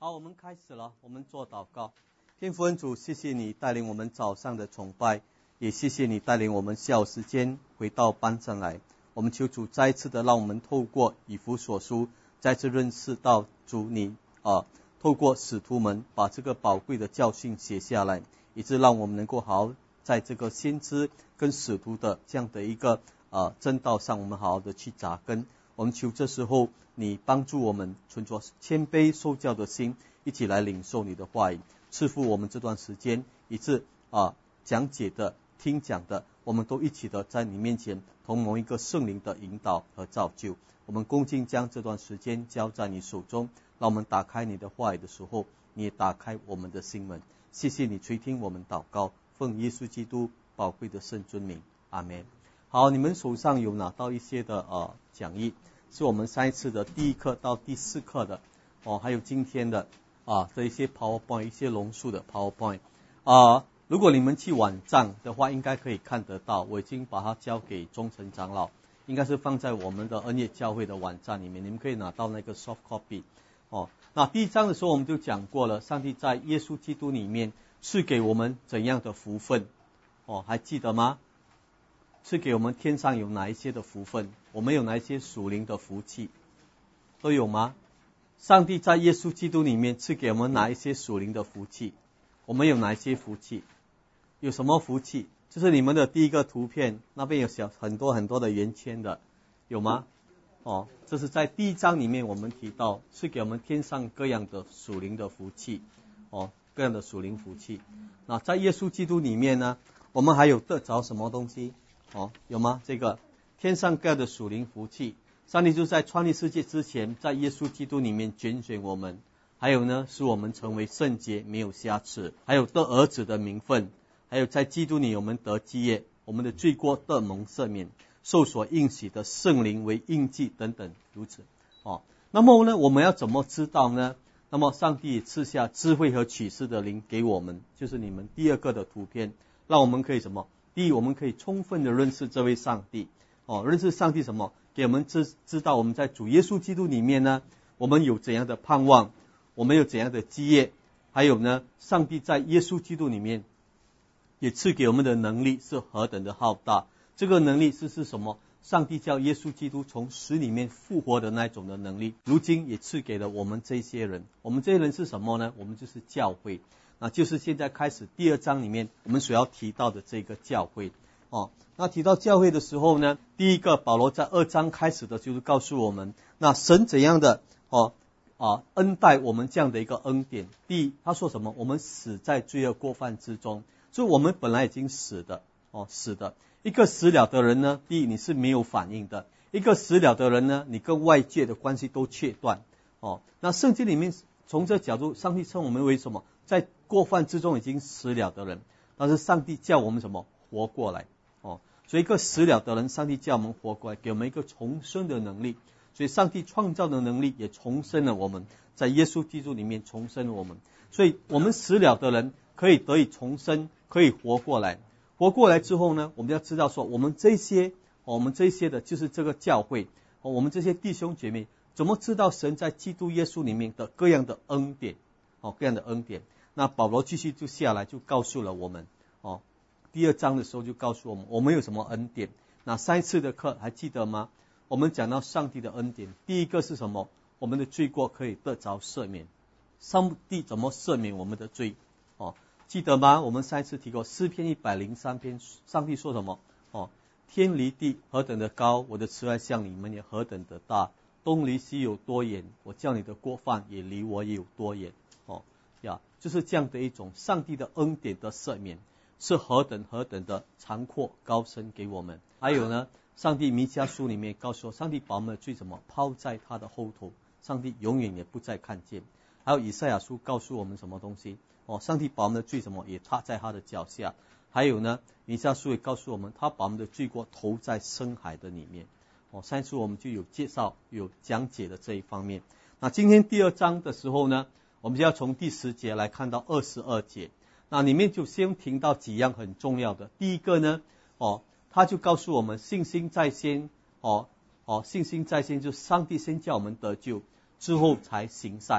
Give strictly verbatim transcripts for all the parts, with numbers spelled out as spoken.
好，我们开始了，我们做祷告。天父恩主，谢谢你带领我们早上的崇拜，也谢谢你带领我们下午时间回到班上来。我们求主再一次的让我们透过以弗所书再次认识到主你啊，透过使徒们把这个宝贵的教训写下来，以致让我们能够好好在这个先知跟使徒的这样的一个啊正道上，我们好好的去扎根。我们求这时候你帮助我们存着谦卑受教的心，一起来领受你的话语，赐福我们这段时间，以致啊讲解的听讲的，我们都一起的在你面前同某一个圣灵的引导和造就。我们恭敬将这段时间交在你手中，让我们打开你的话语的时候，你也打开我们的心门。谢谢你垂听我们祷告，奉耶稣基督宝贵的圣尊名，阿们。好，你们手上有拿到一些的呃讲义，是我们上一次的第一课到第四课的哦，还有今天的啊这一些 PowerPoint 一些龙树的 PowerPoint 啊，如果你们去网站的话，应该可以看得到，我已经把它交给忠诚长老，应该是放在我们的恩业教会的网站里面，你们可以拿到那个 soft copy 哦。那第一章的时候我们就讲过了，上帝在耶稣基督里面赐给我们怎样的福分哦，还记得吗？赐给我们天上有哪一些的福分，我们有哪一些属灵的福气，都有吗？上帝在耶稣基督里面赐给我们哪一些属灵的福气，我们有哪一些福气，有什么福气？这是你们的第一个图片，那边有小很多很多的圆圈的，有吗？哦，这是在第一章里面我们提到赐给我们天上各样的属灵的福气哦，各样的属灵福气。那在耶稣基督里面呢，我们还有得着什么东西哦？有吗？这个天上各样的属灵福气，上帝就在创立世界之前，在耶稣基督里面拣选我们，还有呢，使我们成为圣洁，没有瑕疵，还有得儿子的名分，还有在基督里我们得基业，我们的罪过得蒙赦免，受所应许的圣灵为印记等等，如此哦。那么呢，我们要怎么知道呢？那么上帝赐下智慧和启示的灵给我们，就是你们第二个的图片，让我们可以什么？第一，我们可以充分的认识这位上帝哦，认识上帝什么？给我们知知道我们在主耶稣基督里面呢，我们有怎样的盼望，我们有怎样的基业，还有呢，上帝在耶稣基督里面也赐给我们的能力是何等的浩大。这个能力是是什么？上帝叫耶稣基督从死里面复活的那种的能力，如今也赐给了我们这些人。我们这些人是什么呢？我们就是教会，那就是现在开始第二章里面我们所要提到的这个教会哦。那提到教会的时候呢，第一个保罗在二章开始的就是告诉我们，那神怎样的哦啊恩待我们这样的一个恩典。第一，他说什么？我们死在罪恶过犯之中，所以我们本来已经死的哦，死的。一个死了的人呢，第一你是没有反应的，一个死了的人呢，你跟外界的关系都切断哦。那圣经里面从这角度，上帝称我们为什么？在过犯之中已经死了的人，但是上帝叫我们什么？活过来哦。所以一个死了的人，上帝叫我们活过来，给我们一个重生的能力。所以上帝创造的能力也重生了我们，在耶稣基督里面重生了我们。所以我们死了的人可以得以重生，可以活过来。活过来之后呢，我们要知道说，我们这些我们这些的就是这个教会，我们这些弟兄姐妹怎么知道神在基督耶稣里面的各样的恩典哦，各样的恩典。那保罗继续就下来就告诉了我们哦，第二章的时候就告诉我们我们有什么恩典。那上一次的课还记得吗？我们讲到上帝的恩典，第一个是什么？我们的罪过可以得着赦免。上帝怎么赦免我们的罪哦？记得吗？我们上一次提过诗篇一百零三篇，上帝说什么哦？天离地何等的高，我的慈爱向你们也何等的大。东离西有多远，我叫你的过犯也离我也有多远哦呀，就是这样的一种上帝的恩典的赦免，是何等何等的长阔高深给我们。还有呢，上帝弥迦书里面告诉我，上帝把我们的罪什么抛在他的后头，上帝永远也不再看见。还有以赛亚书告诉我们什么东西哦？上帝把我们的罪什么也踏在他的脚下。还有呢，以赛亚书也告诉我们，他把我们的罪过投在深海的里面哦。上一次我们就有介绍有讲解的这一方面。那今天第二章的时候呢，我们就要从第十节来看到二十二节。那里面就先听到几样很重要的。第一个呢哦，他就告诉我们信心在先哦哦，信心在先，就是上帝先叫我们得救，之后才行善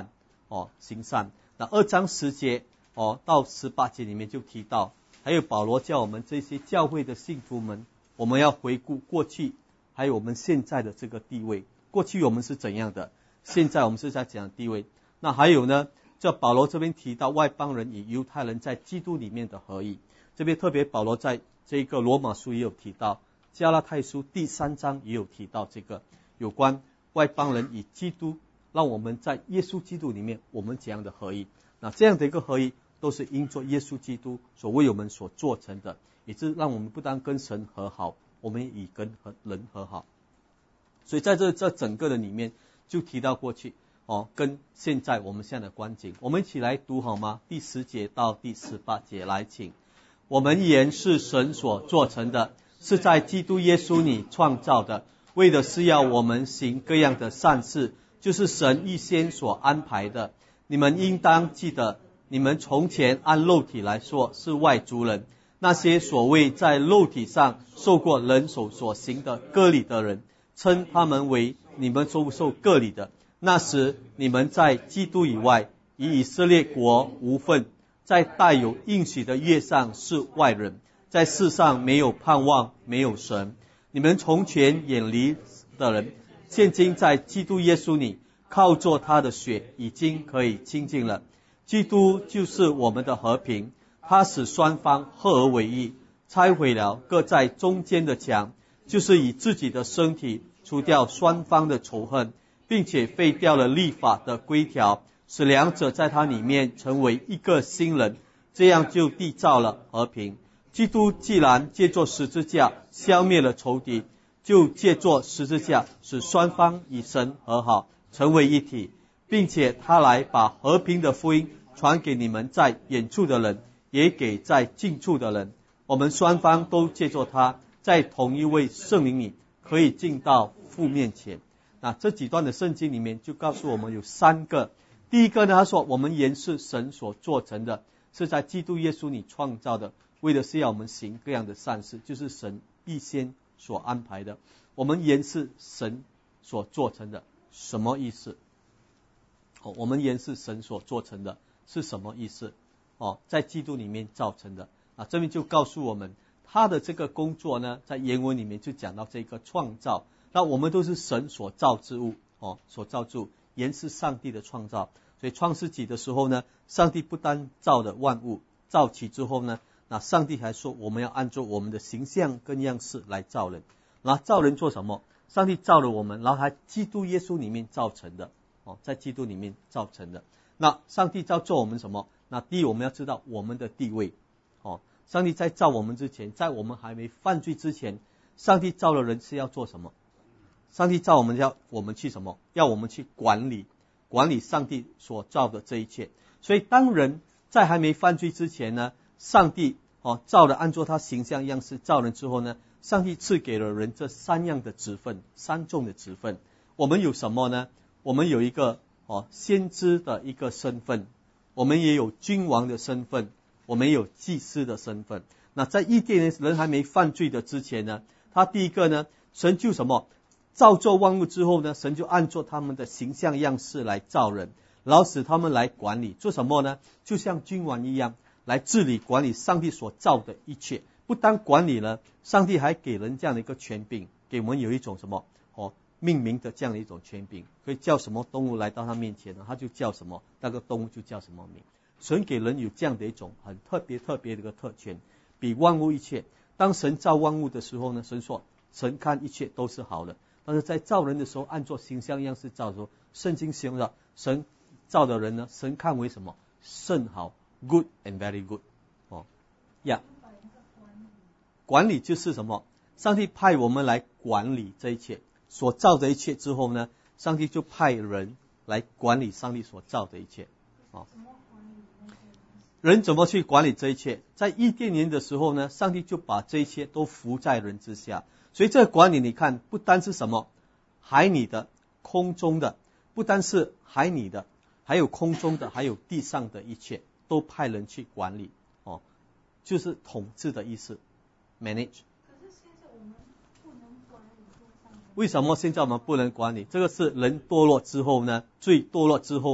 哦行善。那二章十节哦到十八节里面就提到，还有保罗叫我们这些教会的信徒们，我们要回顾过去，还有我们现在的这个地位。过去我们是怎样的，现在我们是在怎样的地位。那还有呢，这保罗这边提到外邦人与犹太人在基督里面的合一，这边特别保罗在这个罗马书也有提到，加拉太书第三章也有提到这个有关外邦人与基督，让我们在耶稣基督里面我们怎样的合一。那这样的一个合一都是因着耶稣基督所为我们所做成的，也是让我们不但跟神和好，我们也与跟人和好。所以在这这整个的里面就提到过去哦，跟现在我们现在的光景，我们一起来读好吗？第十节到第十八节来，请。我们原是神所做成的，是在基督耶稣里创造的，为的是要我们行各样的善事，就是神预先所安排的。你们应当记得，你们从前按肉体来说是外族人，那些所谓在肉体上受过人手所行的割礼的人，称他们为你们受不受割礼的。那时你们在基督以外，与以色列国无分，在带有应许的约上是外人，在世上没有盼望，没有神。你们从前远离的人，现今在基督耶稣里靠着他的血已经可以亲近了。基督就是我们的和平，他使双方合而为一，拆毁了各在中间的墙，就是以自己的身体除掉双方的仇恨，并且废掉了律法的规条，使两者在他里面成为一个新人，这样就缔造了和平。基督既然借着十字架消灭了仇敌，就借着十字架使双方与神和好，成为一体，并且他来把和平的福音传给你们在远处的人，也给在近处的人。我们双方都借着他，在同一位圣灵里可以进到父面前。那这几段的圣经里面就告诉我们有三个。第一个呢，他说我们原是神所做成的，是在基督耶稣里创造的，为的是要我们行各样的善事，就是神预先所安排的。我们原是神所做成的，什么意思？哦，我们原是神所做成的是什么意思？哦，在基督里面造成的啊，这边就告诉我们他的这个工作呢，在原文里面就讲到这个创造。那我们都是神所造之物哦，所造之物，原是上帝的创造。所以创世纪的时候呢，上帝不单造了万物，造起之后呢，那上帝还说我们要按照我们的形象跟样式来造人。然后造人做什么？上帝造了我们，然后还基督耶稣里面造成的哦，在基督里面造成的。那上帝造做我们什么？那第一，我们要知道我们的地位哦。上帝在造我们之前，在我们还没犯罪之前，上帝造了人是要做什么？上帝造我们要我们去什么？要我们去管理管理上帝所造的这一切。所以当人在还没犯罪之前呢，上帝哦造了按照他形象样式造人之后呢，上帝赐给了人这三样的职分，三重的职分。我们有什么呢？我们有一个哦先知的一个身份，我们也有君王的身份，我们也有祭司的身份。那在伊甸园人还没犯罪的之前呢，他第一个呢，神就什么？造作万物之后呢，神就按照他们的形象样式来造人，然后使他们来管理，做什么呢？就像君王一样，来治理管理上帝所造的一切。不单管理了，上帝还给人这样的一个权柄，给我们有一种什么哦命名的这样的一种权柄，可以叫什么动物来到他面前呢，他就叫什么，那个动物就叫什么名。神给人有这样的一种很特别特别的一个特权，比万物一切。当神造万物的时候呢，神说神看一切都是好的。但是在造人的时候，按照形象样式造的时候，圣经形容了神造的人呢，神看为什么？甚好 ，good and very good。哦，呀、yeah ，管理就是什么？上帝派我们来管理这一切，所造的一切之后呢，上帝就派人来管理上帝所造的一切。哦，人怎么去管理这一切？在伊甸园的时候呢，上帝就把这一切都服在人之下。所以这个管理你看，不单是什么海里的、空中的，不单是海里的，还有空中的，还有地上的一切，都派人去管理哦，就是统治的意思 ，manage。可是现在我们不能管理。为什么现在我们不能管理？这个是人堕落之后呢，罪堕落之后呢，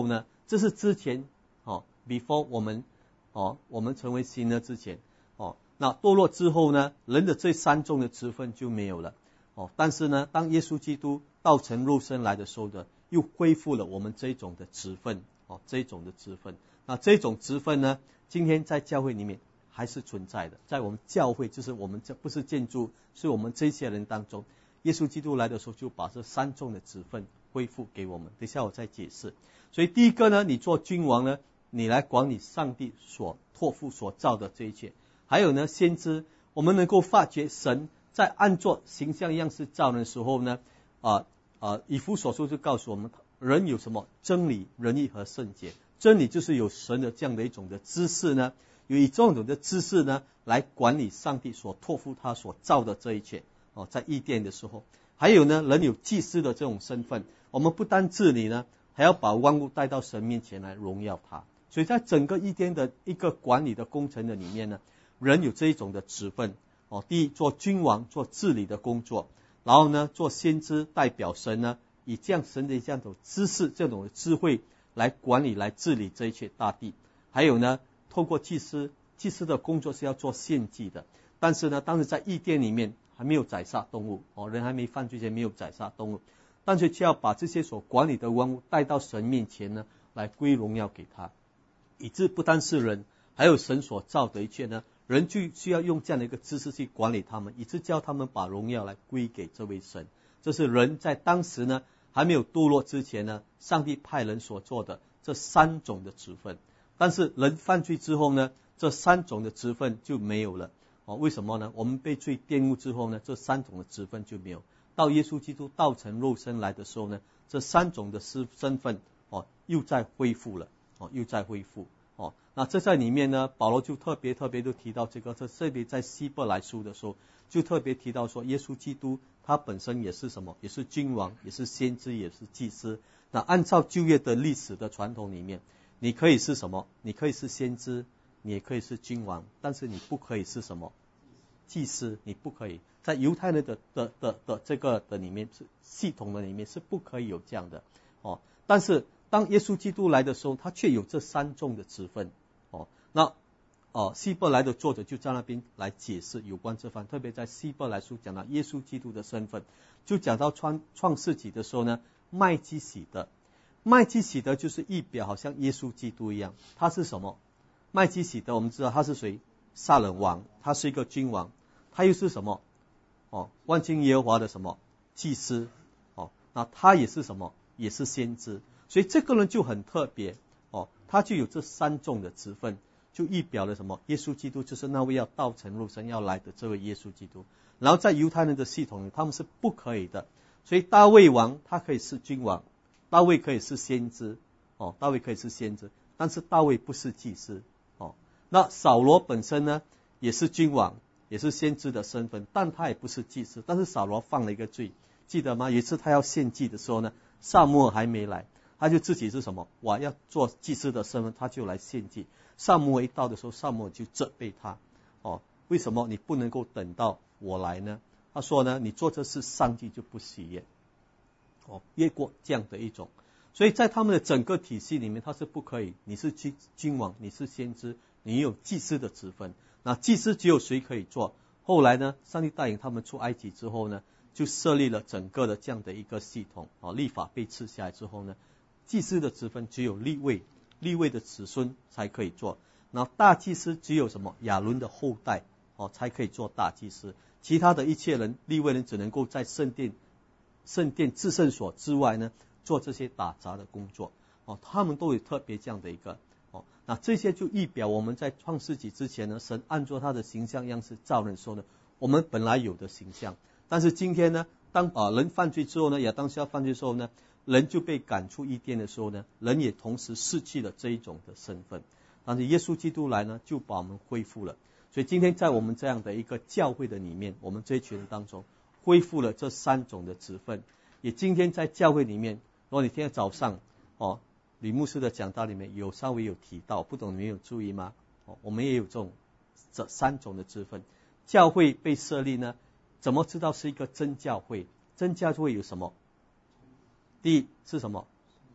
这是之前哦 ，before 我们哦，我们成为新的之前哦，那堕落之后呢，人的这三种的职分就没有了哦。但是呢，当耶稣基督道成肉身来的时候呢，又恢复了我们这种的职分哦，这种的职分。那这种职分呢，今天在教会里面还是存在的，在我们教会，就是我们这不是建筑，是我们这些人当中，耶稣基督来的时候就把这三种的职分恢复给我们。等一下我再解释。所以第一个呢，你做君王呢，你来管理上帝所托付所造的这一切。还有呢，先知，我们能够发觉神在按作形象样式造人的时候呢，啊、呃、啊，以弗所书就告诉我们，人有什么真理、仁义和圣洁。真理就是有神的这样的一种的知识呢，有以这种的知识呢来管理上帝所托付他所造的这一切哦，在伊甸的时候。还有呢，人有祭司的这种身份，我们不单治理呢，还要把万物带到神面前来荣耀他。所以在整个伊甸的一个管理的工程的里面呢，人有这一种的职分哦。第一，做君王，做治理的工作；然后呢，做先知，代表神呢，以这样神的这样种知识、这种的智慧来管理、来治理这一切大地。还有呢，透过祭司，祭司的工作是要做献祭的。但是呢，当时在伊甸里面还没有宰杀动物哦，人还没犯罪前没有宰杀动物，但是却要把这些所管理的万物带到神面前呢，来归荣耀给他。以致不单是人，还有神所造的一切呢，人就需要用这样的一个知识去管理他们，以致叫他们把荣耀来归给这位神。这是人在当时呢还没有堕落之前呢，上帝派人所做的这三种的职分。但是人犯罪之后呢，这三种的职分就没有了哦。为什么呢？我们被罪玷污之后呢，这三种的职分就没有。到耶稣基督道成肉身来的时候呢，这三种的身份哦又再恢复了哦，又再恢复哦。那这在里面呢，保罗就特别特别就提到这个，这特别在希伯来书的时候就特别提到说，耶稣基督他本身也是什么？也是君王，也是先知，也是祭司。那按照旧约的历史的传统里面，你可以是什么？你可以是先知，你也可以是君王，但是你不可以是什么？祭司，你不可以。在犹太人的的的的这个的里面，是系统的里面是不可以有这样的哦。但是当耶稣基督来的时候，他却有这三种的职分哦。那哦，希伯来的作者就在那边来解释有关这番，特别在希伯来书讲到耶稣基督的身份，就讲到创创世纪的时候呢，麦基洗德，麦基洗德就是一表好像耶稣基督一样，他是什么？麦基洗德我们知道他是谁？撒冷王，他是一个君王，他又是什么？哦，万军耶和华的什么祭司？哦，那他也是什么？也是先知。所以这个人就很特别哦，他就有这三种的职分，就预表了什么？耶稣基督就是那位要道成肉身要来的这位耶稣基督。然后在犹太人的系统里，他们是不可以的。所以大卫王他可以是君王，大卫可以是先知哦，大卫可以是先知，但是大卫不是祭司哦。那扫罗本身呢，也是君王，也是先知的身份，但他也不是祭司。但是扫罗犯了一个罪，记得吗？有一次他要献祭的时候呢，撒母耳还没来，他就自己是什么？我要做祭司的身份，他就来献祭。撒母耳一到的时候，撒母耳就责备他哦，为什么你不能够等到我来呢？他说呢，你做这事，上帝就不喜悦哦，越过这样的一种。所以在他们的整个体系里面，他是不可以。你是君君王，你是先知，你有祭司的职分。那祭司只有谁可以做？后来呢，上帝带领他们出埃及之后呢，就设立了整个的这样的一个系统啊。律法被赐下来之后呢，祭司的职分只有利未，利未的子孙才可以做。然后大祭司只有什么？亚伦的后代哦才可以做大祭司。其他的一切人，利未人只能够在圣殿、圣殿至圣所之外呢，做这些打杂的工作哦。他们都有特别这样的一个哦。那这些就预表我们在创世纪之前呢，神按照他的形象样式造人的时候呢，我们本来有的形象。但是今天呢，当啊、呃、人犯罪之后呢，亚当夏犯罪之后呢，人就被赶出伊甸的时候呢，人也同时失去了这一种的身份。但是耶稣基督来呢，就把我们恢复了。所以今天在我们这样的一个教会的里面，我们这一群人当中恢复了这三种的职分。也今天在教会里面，如果你今天早上哦，吕牧师的讲道里面有稍微有提到，不懂你们有注意吗？哦，我们也有这种这三种的职分。教会被设立呢，怎么知道是一个真教会？真教会有什么？第一是什么？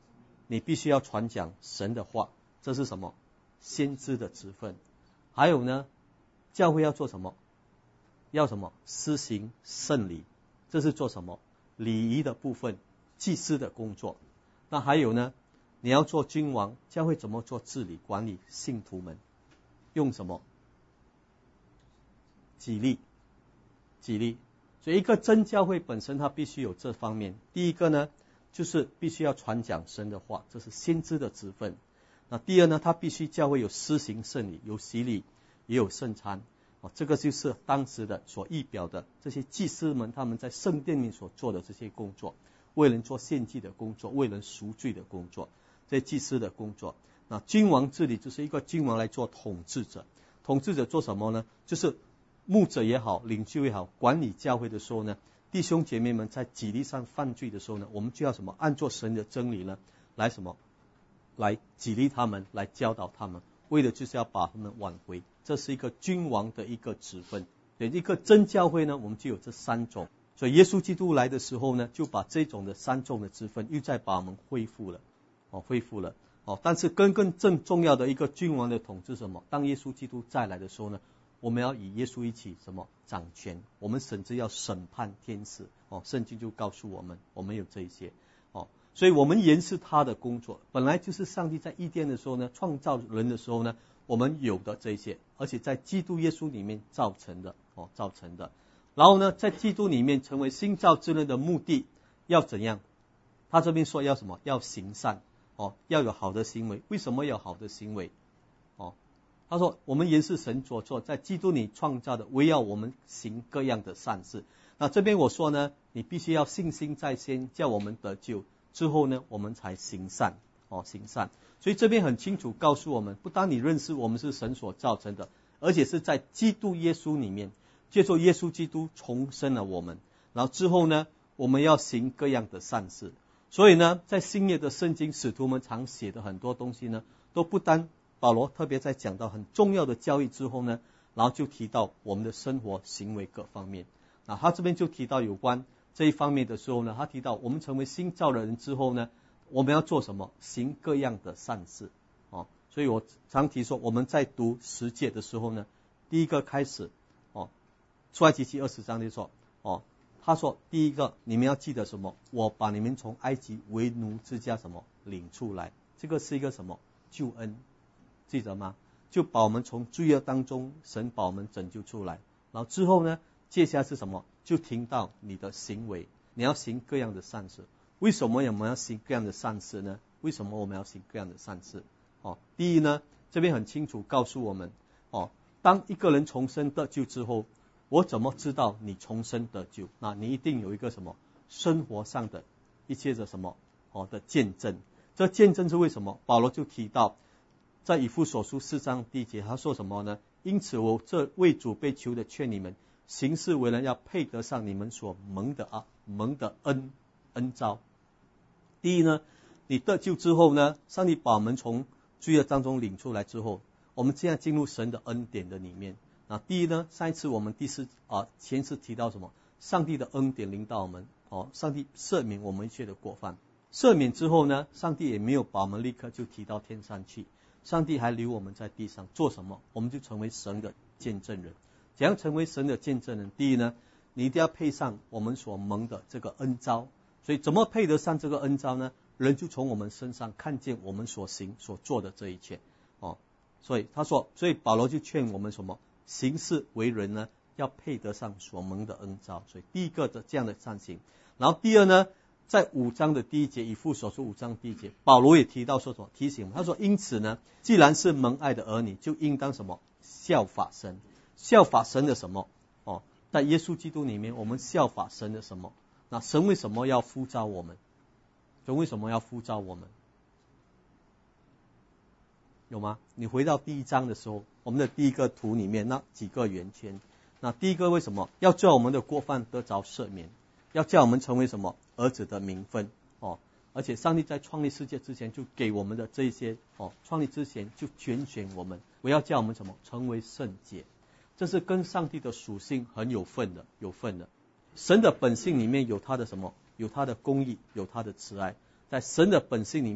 你必须要传讲神的话，这是什么？先知的职分。还有呢，教会要做什么？要什么？施行圣礼，这是做什么？礼仪的部分，祭司的工作。那还有呢，你要做君王，教会怎么做治理管理信徒们？用什么？己力，己力。所以一个真教会本身它必须有这方面。第一个呢，就是必须要传讲神的话，这是先知的职分。那第二呢，它必须教会有施行圣礼，有洗礼，也有圣餐。哦，这个就是当时的所预表的这些祭司们他们在圣殿里所做的这些工作，为人做献祭的工作，为人赎罪的工作，这些祭司的工作。那君王治理就是一个君王来做统治者，统治者做什么呢？就是牧者也好，领袖也好，管理教会的时候呢，弟兄姐妹们在己力上犯罪的时候呢，我们就要什么？按照神的真理呢，来什么？来激励他们，来教导他们，为的就是要把他们挽回。这是一个君王的一个职分。对，一个真教会呢，我们就有这三种。所以耶稣基督来的时候呢，就把这种的三种的职分又再把我们恢复了，哦，恢复了。哦，但是更更正重要的一个君王的统治是什么？当耶稣基督再来的时候呢，我们要与耶稣一起什么掌权？我们甚至要审判天使。哦，圣经就告诉我们，我们有这一些。哦，所以我们延续他的工作，本来就是上帝在伊甸的时候呢，创造人的时候呢，我们有的这些，而且在基督耶稣里面造成的。哦，造成的。然后呢，在基督里面成为新造之人的目的要怎样？他这边说要什么？要行善。哦，要有好的行为。为什么要好的行为？哦，他说我们原是神所做，在基督里创造的，围绕我们行各样的善事。那这边我说呢，你必须要信心在先，叫我们得救，之后呢，我们才行善。哦，行善。所以这边很清楚告诉我们，不单你认识我们是神所造成的，而且是在基督耶稣里面，借助耶稣基督重生了我们。然后之后呢，我们要行各样的善事。所以呢，在新约的圣经，使徒们常写的很多东西呢，都不单保罗特别在讲到很重要的教义之后呢，然后就提到我们的生活行为各方面。那他这边就提到有关这一方面的时候呢，他提到我们成为新造的人之后呢，我们要做什么？行各样的善事。哦，所以我常提说，我们在读十诫的时候呢，第一个开始，哦，出埃及记二十章就说，哦。他说第一个，你们要记得什么？我把你们从埃及为奴之家什么领出来，这个是一个什么救恩，记得吗？就把我们从罪恶当中，神把我们拯救出来。然后之后呢，接下来是什么？就听到你的行为，你要行各样的善事。为什么我们要行各样的善事呢？为什么我们要行各样的善事？哦，第一呢，这边很清楚告诉我们，哦，当一个人重生得救之后，我怎么知道你重生得救？那你一定有一个什么生活上的一切的什么哦的见证。这见证是为什么？保罗就提到在以弗所书四章第一节，他说什么呢？因此我这为主被囚的劝你们，行事为人要配得上你们所蒙的啊蒙的恩恩召。第一呢，你得救之后呢，上帝把我们从罪恶当中领出来之后，我们现在进入神的恩典的里面。那第一呢，上一次我们第四啊前次提到什么？上帝的恩典临到我们，哦，上帝赦免我们一切的过犯。赦免之后呢，上帝也没有把我们立刻就提到天上去，上帝还留我们在地上做什么？我们就成为神的见证人。怎样成为神的见证人？第一呢，你一定要配上我们所蒙的这个恩召。所以怎么配得上这个恩召呢？人就从我们身上看见我们所行所做的这一切。哦，所以他说，所以保罗就劝我们什么？行事为人呢，要配得上所蒙的恩召。所以第一个的这样的善行。然后第二呢，在五章的第一节，以弗所书五章第一节，保罗也提到说什么？提醒他说，因此呢，既然是蒙爱的儿女，就应当什么？效法神。效法神的什么？哦，在耶稣基督里面，我们效法神的什么？那神为什么要呼召我们？神为什么要呼召我们？有吗？你回到第一章的时候，我们的第一个图里面那几个圆圈，那第一个为什么要叫我们的过犯得着赦免？要叫我们成为什么？儿子的名分哦。而且上帝在创立世界之前就给我们的这些哦，创立之前就拣选我们，我要叫我们什么？成为圣洁。这是跟上帝的属性很有份的，有份的。神的本性里面有他的什么？有他的公义，有他的慈爱。在神的本性里面，还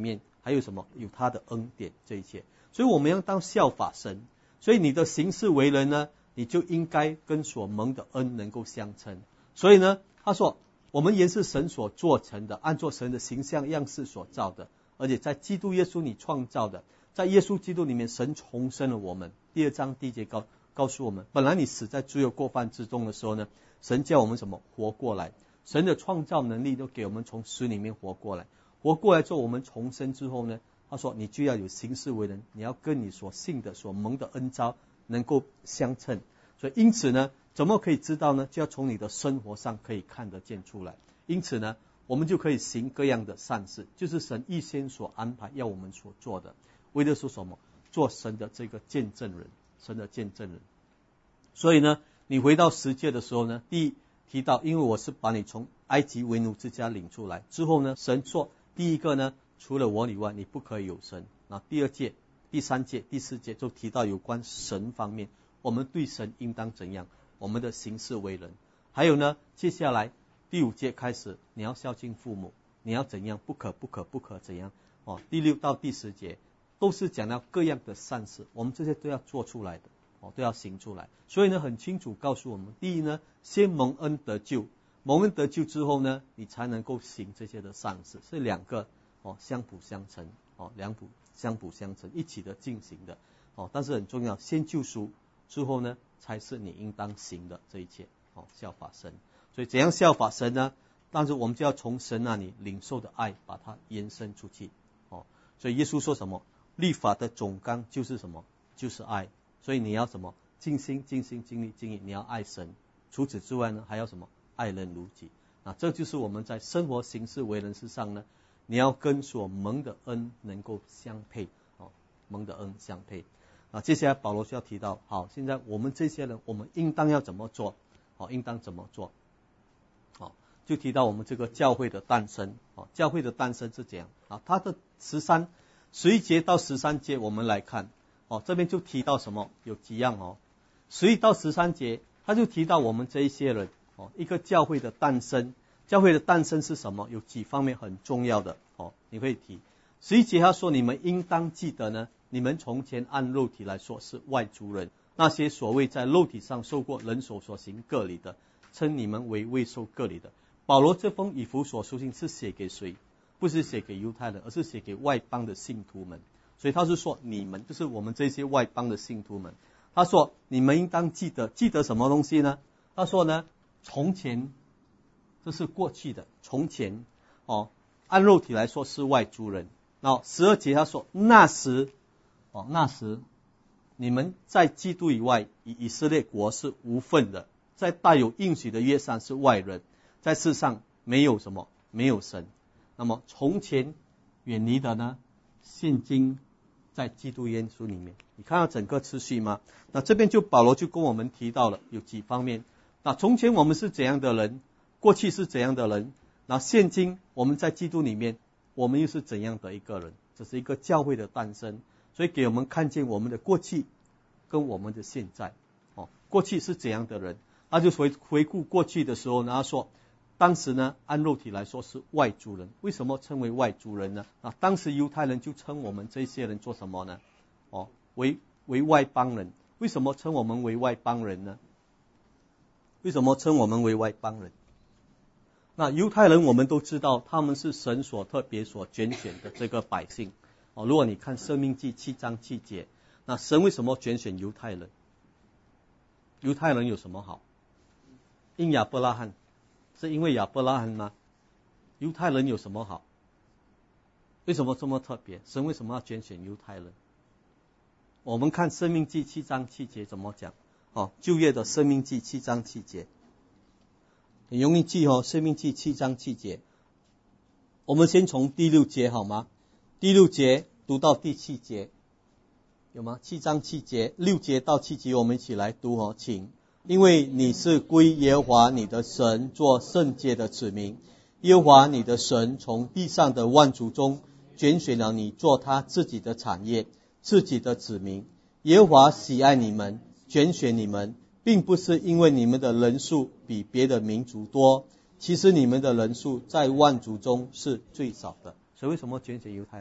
还有什么？有他的恩典，这一切。所以我们要当效法神。所以你的行事为人呢，你就应该跟所蒙的恩能够相称。所以呢，他说我们原是神所做成的，按照神的形象样式所造的，而且在基督耶稣里创造的，在耶稣基督里面神重生了我们。第二章第一节告告诉我们，本来你死在罪恶过犯之中的时候呢，神叫我们什么？活过来。神的创造能力都给我们从死里面活过来。活过来之后，我们重生之后呢，他说你就要有行事为人，你要跟你所信的所蒙的恩召能够相称。所以因此呢，怎么可以知道呢？就要从你的生活上可以看得见出来。因此呢，我们就可以行各样的善事，就是神预先所安排要我们所做的，为的是什么？做神的这个见证人，神的见证人。所以呢，你回到十诫的时候呢，第一提到，因为我是把你从埃及为奴之家领出来之后呢，神说第一个呢，除了我以外你不可以有神。那第二诫、第三诫、第四诫就提到有关神方面，我们对神应当怎样，我们的行事为人。还有呢，接下来第五诫开始，你要孝敬父母，你要怎样，不可不可不可怎样。哦，第六到第十节都是讲到各样的善事，我们这些都要做出来的，哦，都要行出来。所以呢，很清楚告诉我们，第一呢，先蒙恩得救，蒙恩得救之后呢，你才能够行这些的善事，是两个哦相辅相成，哦两补相辅相成一起的进行的，哦，但是很重要，先救赎之后呢，才是你应当行的这一切，哦，效法神。所以怎样效法神呢？但是我们就要从神那里领受的爱，把它延伸出去，哦，所以耶稣说什么？律法的总纲就是什么？就是爱。所以你要什么？尽心、尽心、尽力、尽意，你要爱神。除此之外呢，还要什么？爱人如己。啊，这就是我们在生活行事为人事上呢，你要跟所蒙的恩能够相配，哦，蒙的恩相配。啊，接下来保罗就要提到，好，现在我们这些人，我们应当要怎么做？哦，应当怎么做？好，就提到我们这个教会的诞生。哦，教会的诞生是怎样？啊，它的十三十一节到十三节，我们来看。哦，这边就提到什么？有几样哦。十一到十三节，他就提到我们这一些人，哦，一个教会的诞生。教会的诞生是什么？有几方面很重要的，哦，你会提。十一节他说，你们应当记得呢，你们从前按肉体来说是外族人，那些所谓在肉体上受过人手所行割礼的，称你们为未受割礼的。保罗这封以弗所书信是写给谁？不是写给犹太人，而是写给外邦的信徒们。所以他是说你们，就是我们这些外邦的信徒们。他说你们应当记得，记得什么东西呢？他说呢，从前，这是过去的，从前哦，按肉体来说是外族人。然后十二节他说，那时哦，那时你们在基督以外，以以色列国是无份的，在带有应许的约上是外人，在世上没有什么，没有神。那么从前远离的呢，现今在基督耶稣里面。你看到整个次序吗？那这边就保罗就跟我们提到了有几方面。那从前我们是怎样的人，过去是怎样的人，那现今我们在基督里面，我们又是怎样的一个人？这是一个教会的诞生，所以给我们看见我们的过去跟我们的现在。哦，过去是怎样的人，他就回回顾过去的时候呢，他说当时呢，按肉体来说是外族人。为什么称为外族人呢？啊，当时犹太人就称我们这些人做什么呢？哦，为为外邦人。为什么称我们为外邦人呢？为什么称我们为外邦人？那犹太人我们都知道，他们是神所特别所拣选的这个百姓。哦，如果你看申命记七章七节，那神为什么拣选犹太人？犹太人有什么好？因亚伯拉罕。是因为亚伯拉罕吗？犹太人有什么好？为什么这么特别？神为什么要拣选犹太人？我们看申命记七章七节怎么讲？哦，旧约的申命记七章七节，很容易记哦。申命记七章七节，我们先从第六节好吗？第六节读到第七节，有吗？七章七节，六节到七节，我们一起来读哦，请。因为你是归耶和华你的神做圣洁的子民，耶和华你的神从地上的万族中拣选了你做他自己的产业，自己的子民。耶和华喜爱你们，拣选你们，并不是因为你们的人数比别的民族多，其实你们的人数在万族中是最少的。所以为什么拣选犹太人？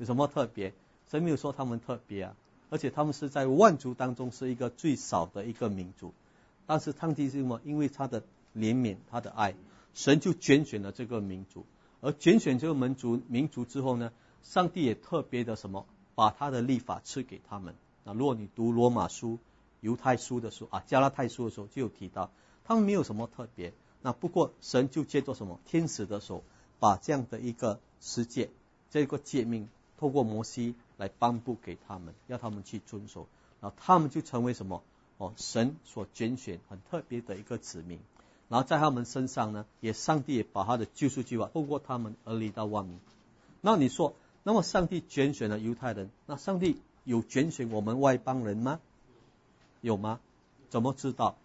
有什么特别？神没有说他们特别啊，而且他们是在万族当中是一个最少的一个民族。但是上帝是什么？因为他的怜悯，他的爱，神就拣选了这个民族。而拣选这个民族民族之后呢，上帝也特别的什么？把他的律法赐给他们。那如果你读罗马书、犹太书的时候啊，加拉太书的时候就有提到，他们没有什么特别。那不过神就借着什么？天使的手，把这样的一个世界，这个诫命，透过摩西来颁布给他们，要他们去遵守，然后他们就成为什么？哦，神所拣选很特别的一个子民。然后在他们身上呢，也上帝也把他的救赎计划透过他们而临到万民。那你说，那么上帝拣选了犹太人，那上帝有拣选我们外邦人吗？有吗？怎么知道？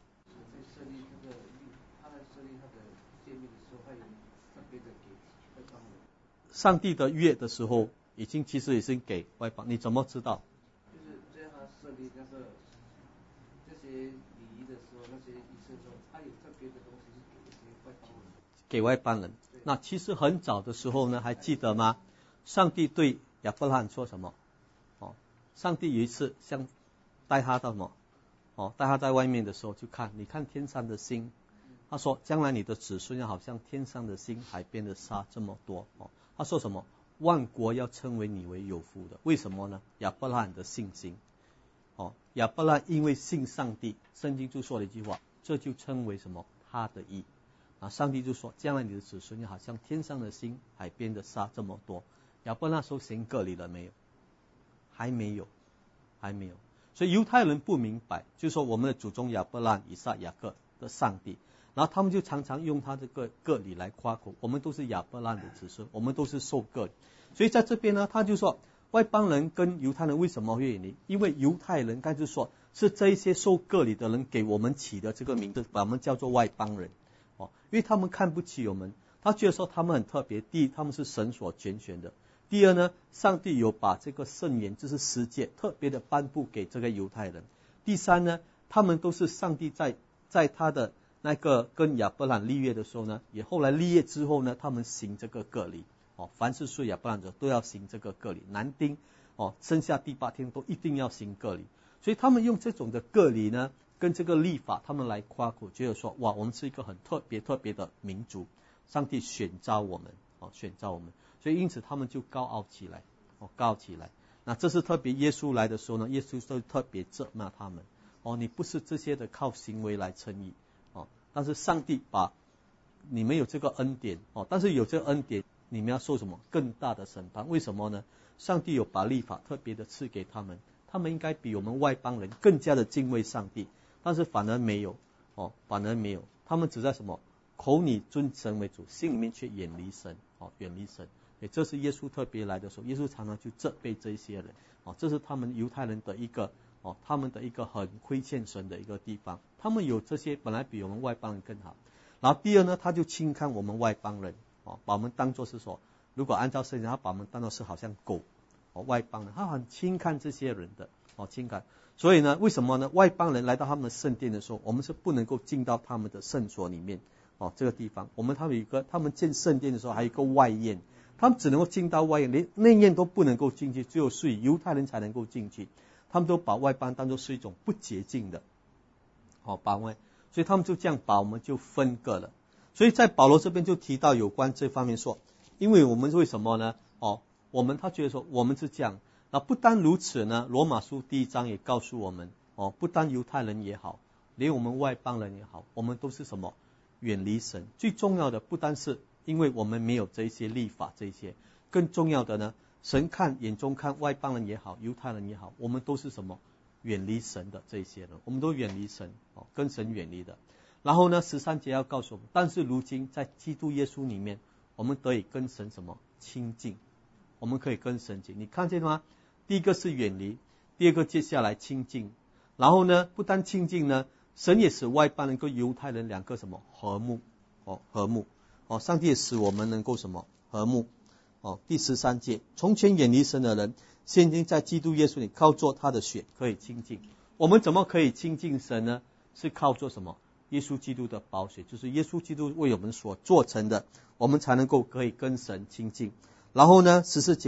上帝的约的时候，已经其实已经给外邦，你怎么知道？ 就是在他设立那个这些礼仪的时候，那些仪式中，他有特别的东西是给这些外邦人。 给外邦人。那其实很早的时候呢，还记得吗？上帝对亚伯拉罕说什么？哦，上帝有一次像带他到什么？哦，带他在外面的时候就看，你看天上的星。他说，将来你的子孙要好像天上的星，海边的沙这么多。哦，他说什么？万国要称为你为有福的。为什么呢？亚伯拉罕的信心。哦，亚伯拉罕因为信上帝，圣经就说了一句话，这就称为什么？他的义。啊，上帝就说，将来你的子孙要好像天上的星，海边的沙这么多。亚伯拉罕那时候行割礼了没有？还没有，还没有。所以犹太人不明白，就是说我们的祖宗亚伯拉罕、以撒、雅各的上帝，然后他们就常常用他这个割礼来夸口，我们都是亚伯拉罕的子孙，我们都是受割礼。所以在这边呢，他就说外邦人跟犹太人为什么会远离？因为犹太人刚才就说是这一些受割礼的人给我们起的这个名字，把我们叫做外邦人。哦，因为他们看不起我们，他觉得说他们很特别。第一，他们是神所拣选的；第二呢，上帝有把这个圣言，就是十诫，特别的颁布给这个犹太人；第三呢，他们都是上帝在在他的那个跟亚伯兰立约的时候呢，也后来立约之后呢，他们行这个割礼。哦，凡是属亚伯兰者都要行这个割礼，男丁哦，生下第八天都一定要行割礼。所以他们用这种的割礼呢，跟这个律法，他们来夸口，觉得说，哇，我们是一个很特别特别的民族，上帝选召我们，哦，选召我们，所以因此他们就高傲起来，哦，高傲起来。那这是特别耶稣来的时候呢，耶稣就特别责骂他们，哦，你不是这些的靠行为来称义，哦，但是上帝把你们有这个恩典，哦，但是有这个恩典，你们要受什么更大的审判？为什么呢？上帝有把律法特别的赐给他们，他们应该比我们外邦人更加的敬畏上帝。但是反而没有，哦，反而没有，他们只在什么口里尊神为主，心里面却远离神，哦，远离神。也这是耶稣特别来的时候，耶稣常常去责备这些人，哦，这是他们犹太人的一个，哦，他们的一个很亏欠神的一个地方。他们有这些本来比我们外邦人更好。然后第二呢，他就轻看我们外邦人，哦，把我们当作是说，如果按照圣经，他把我们当作是好像狗，哦，外邦人，他很轻看这些人的，哦，轻看。所以呢，为什么呢？外邦人来到他们的圣殿的时候，我们是不能够进到他们的圣所里面，哦，这个地方，我们他们有一个，他们建圣殿的时候还有一个外院，他们只能够进到外院，连内院都不能够进去，只有是犹太人才能够进去。他们都把外邦当作是一种不洁净的，哦，把外，所以他们就这样把我们就分割了。所以在保罗这边就提到有关这方面说，因为我们为什么呢？哦，我们他觉得说我们是这样。那不单如此呢，罗马书第一章也告诉我们，哦，不单犹太人也好，连我们外邦人也好，我们都是什么？远离神。最重要的不单是因为我们没有这些律法，这些更重要的呢，神看眼中看外邦人也好，犹太人也好，我们都是什么？远离神的这些人，我们都远离神，哦，跟神远离的。然后呢，十三节要告诉我们，但是如今在基督耶稣里面，我们得以跟神什么？亲近。我们可以跟神亲，你看见吗？第一个是远离，第二个接下来亲近。然后呢，不单亲近呢，神也使外邦人跟犹太人两个什么？和睦，哦，和睦，哦，上帝也使我们能够什么？和睦，哦。第十三节，从前远离神的人，现今在基督耶稣里靠着他的血可以亲近。我们怎么可以亲近神呢？是靠着什么？耶稣基督的宝血，就是耶稣基督为我们所做成的，我们才能够可以跟神亲近。然后呢，十四节，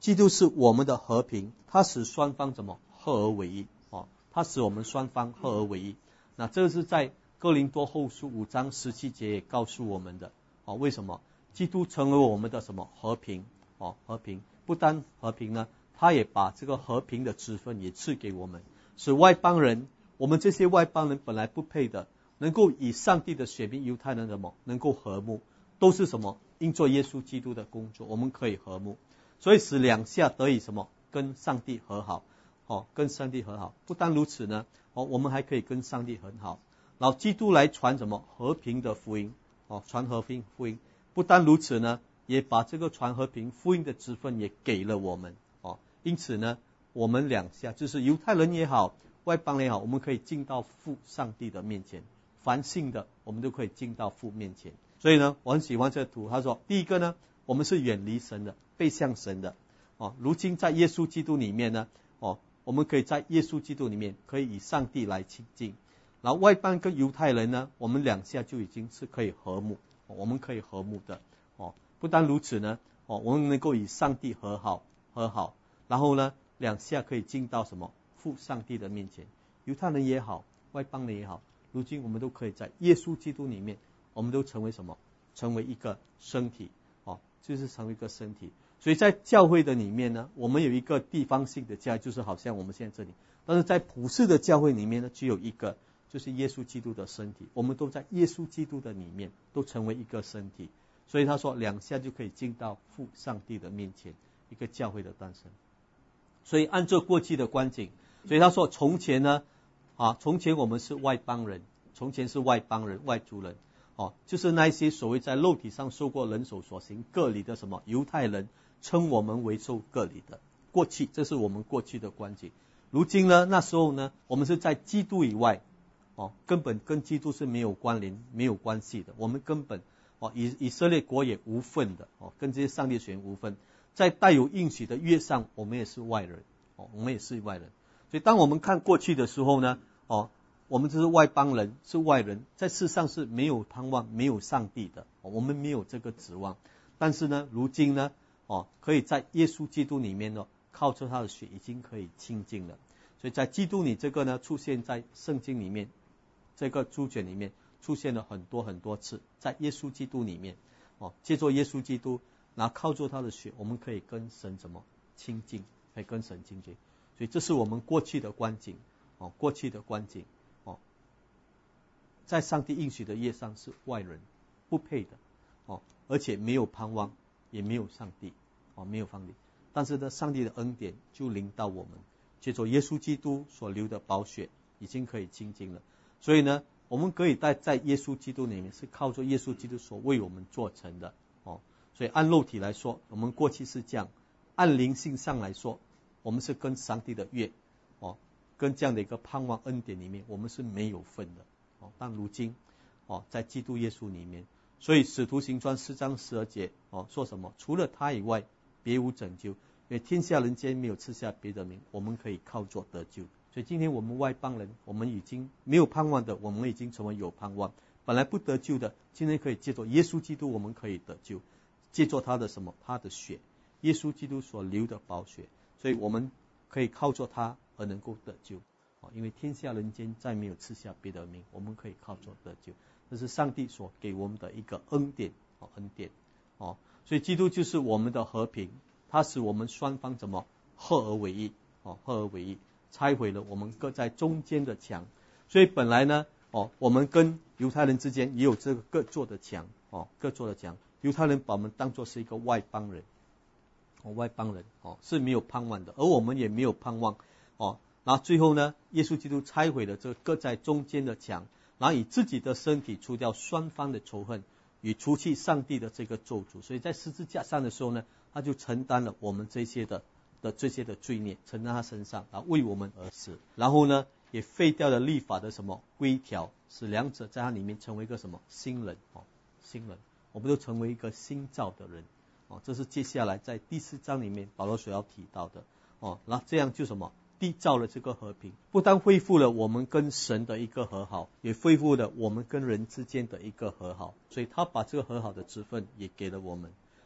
基督是我们的和平，他使双方怎么合而为一哦，他使我们双方合而为一。那这是在哥林多后书五章十七节也告诉我们的哦。为什么？基督成为我们的什么和平哦？和平不单和平呢，他也把这个和平的职分也赐给我们，使外邦人，我们这些外邦人本来不配的，能够以上帝的选民犹太人什么能够和睦，都是什么因做耶稣基督的工作，我们可以和睦，所以使两下得以什么跟上帝和好哦，跟上帝和好。不单如此呢哦，我们还可以跟上帝很好。然后基督来传什么和平的福音哦，传和平福音。不单如此呢，也把这个传和平福音的职分也给了我们哦。因此呢，我们两下就是犹太人也好，外邦人也好，我们可以进到父上帝的面前，凡信的我们都可以进到父面前。所以呢，我很喜欢这个图。他说，第一个呢，我们是远离神的，背向神的哦。如今在耶稣基督里面呢，哦，我们可以在耶稣基督里面可以以上帝来亲近。然后外邦跟犹太人呢，我们两下就已经是可以和睦，我们可以和睦的哦。不单如此呢，哦，我们能够以上帝和好和好，然后呢，两下可以进到什么父上帝的面前。犹太人也好，外邦人也好，如今我们都可以在耶稣基督里面，我们都成为什么？成为一个身体哦，就是成为一个身体。所以在教会的里面呢，我们有一个地方性的教，就是好像我们现在这里，但是在普世的教会里面呢，只有一个。就是耶稣基督的身体，我们都在耶稣基督的里面，都成为一个身体。所以他说两下就可以进到父上帝的面前，一个教会的诞生。所以按照过去的光景，所以他说从前呢啊，从前我们是外邦人，从前是外邦人外族人哦，就是那些所谓在肉体上受过人手所行割礼的什么犹太人，称我们为受割礼的。过去这是我们过去的光景。如今呢，那时候呢，我们是在基督以外。哦，根本跟基督是没有关联、没有关系的。我们根本哦，以以色列国也无份的哦，跟这些上帝选无分。在带有应许的约上，我们也是外人哦，我们也是外人。所以当我们看过去的时候呢，哦，我们就是外邦人，是外人，在世上是没有盼望、没有上帝的，哦，我们没有这个指望。但是呢，如今呢，哦，可以在耶稣基督里面呢，靠着他的血已经可以亲近了。所以在基督里这个呢，出现在圣经里面。这个书卷里面出现了很多很多次，在耶稣基督里面哦，借助耶稣基督，然后靠住他的血，我们可以跟神怎么亲近，可以跟神亲近。所以这是我们过去的光景哦，过去的光景哦，在上帝应许的业上是外人，不配的哦，而且没有盼望，也没有上帝哦，没有上帝。但是呢，上帝的恩典就临到我们，借助耶稣基督所流的宝血，已经可以亲近了。所以呢，我们可以在在耶稣基督里面是靠着耶稣基督所为我们做成的哦。所以按肉体来说，我们过去是这样；按灵性上来说，我们是跟上帝的约哦，跟这样的一个盼望恩典里面，我们是没有份的哦。但如今哦，在基督耶稣里面，所以使徒行传四章十二节哦说什么？除了他以外，别无拯救，因为天下人间没有赐下别的名，我们可以靠着得救。所以今天我们外邦人，我们已经没有盼望的，我们已经成为有盼望。本来不得救的，今天可以借助耶稣基督，我们可以得救。借助他的什么？他的血，耶稣基督所流的宝血，所以我们可以靠着他而能够得救。因为天下人间再没有赐下别的名，我们可以靠着得救。这是上帝所给我们的一个恩典，恩典。哦，所以基督就是我们的和平，他使我们双方怎么合而为一？哦，合而为一。拆毁了我们各在中间的墙，所以本来呢，哦，我们跟犹太人之间也有这个各做的墙，哦，各做的墙。犹太人把我们当作是一个外邦人，哦，外邦人，哦，是没有盼望的，而我们也没有盼望，哦，然后最后呢，耶稣基督拆毁了这个各在中间的墙，然后以自己的身体除掉双方的仇恨，与除去上帝的这个咒诅。所以在十字架上的时候呢，他就承担了我们这些的。的这些的罪孽承担他身上，然后为我们而死，然后呢，也废掉了律法的什么规条，使两者在他里面成为一个什么新人哦，新人，我们都成为一个新造的人哦，这是接下来在第四章里面保罗所要提到的哦，然后这样就什么缔造了这个和平，不但恢复了我们跟神的一个和好，也恢复了我们跟人之间的一个和好，所以他把这个和好的职分也给了我们。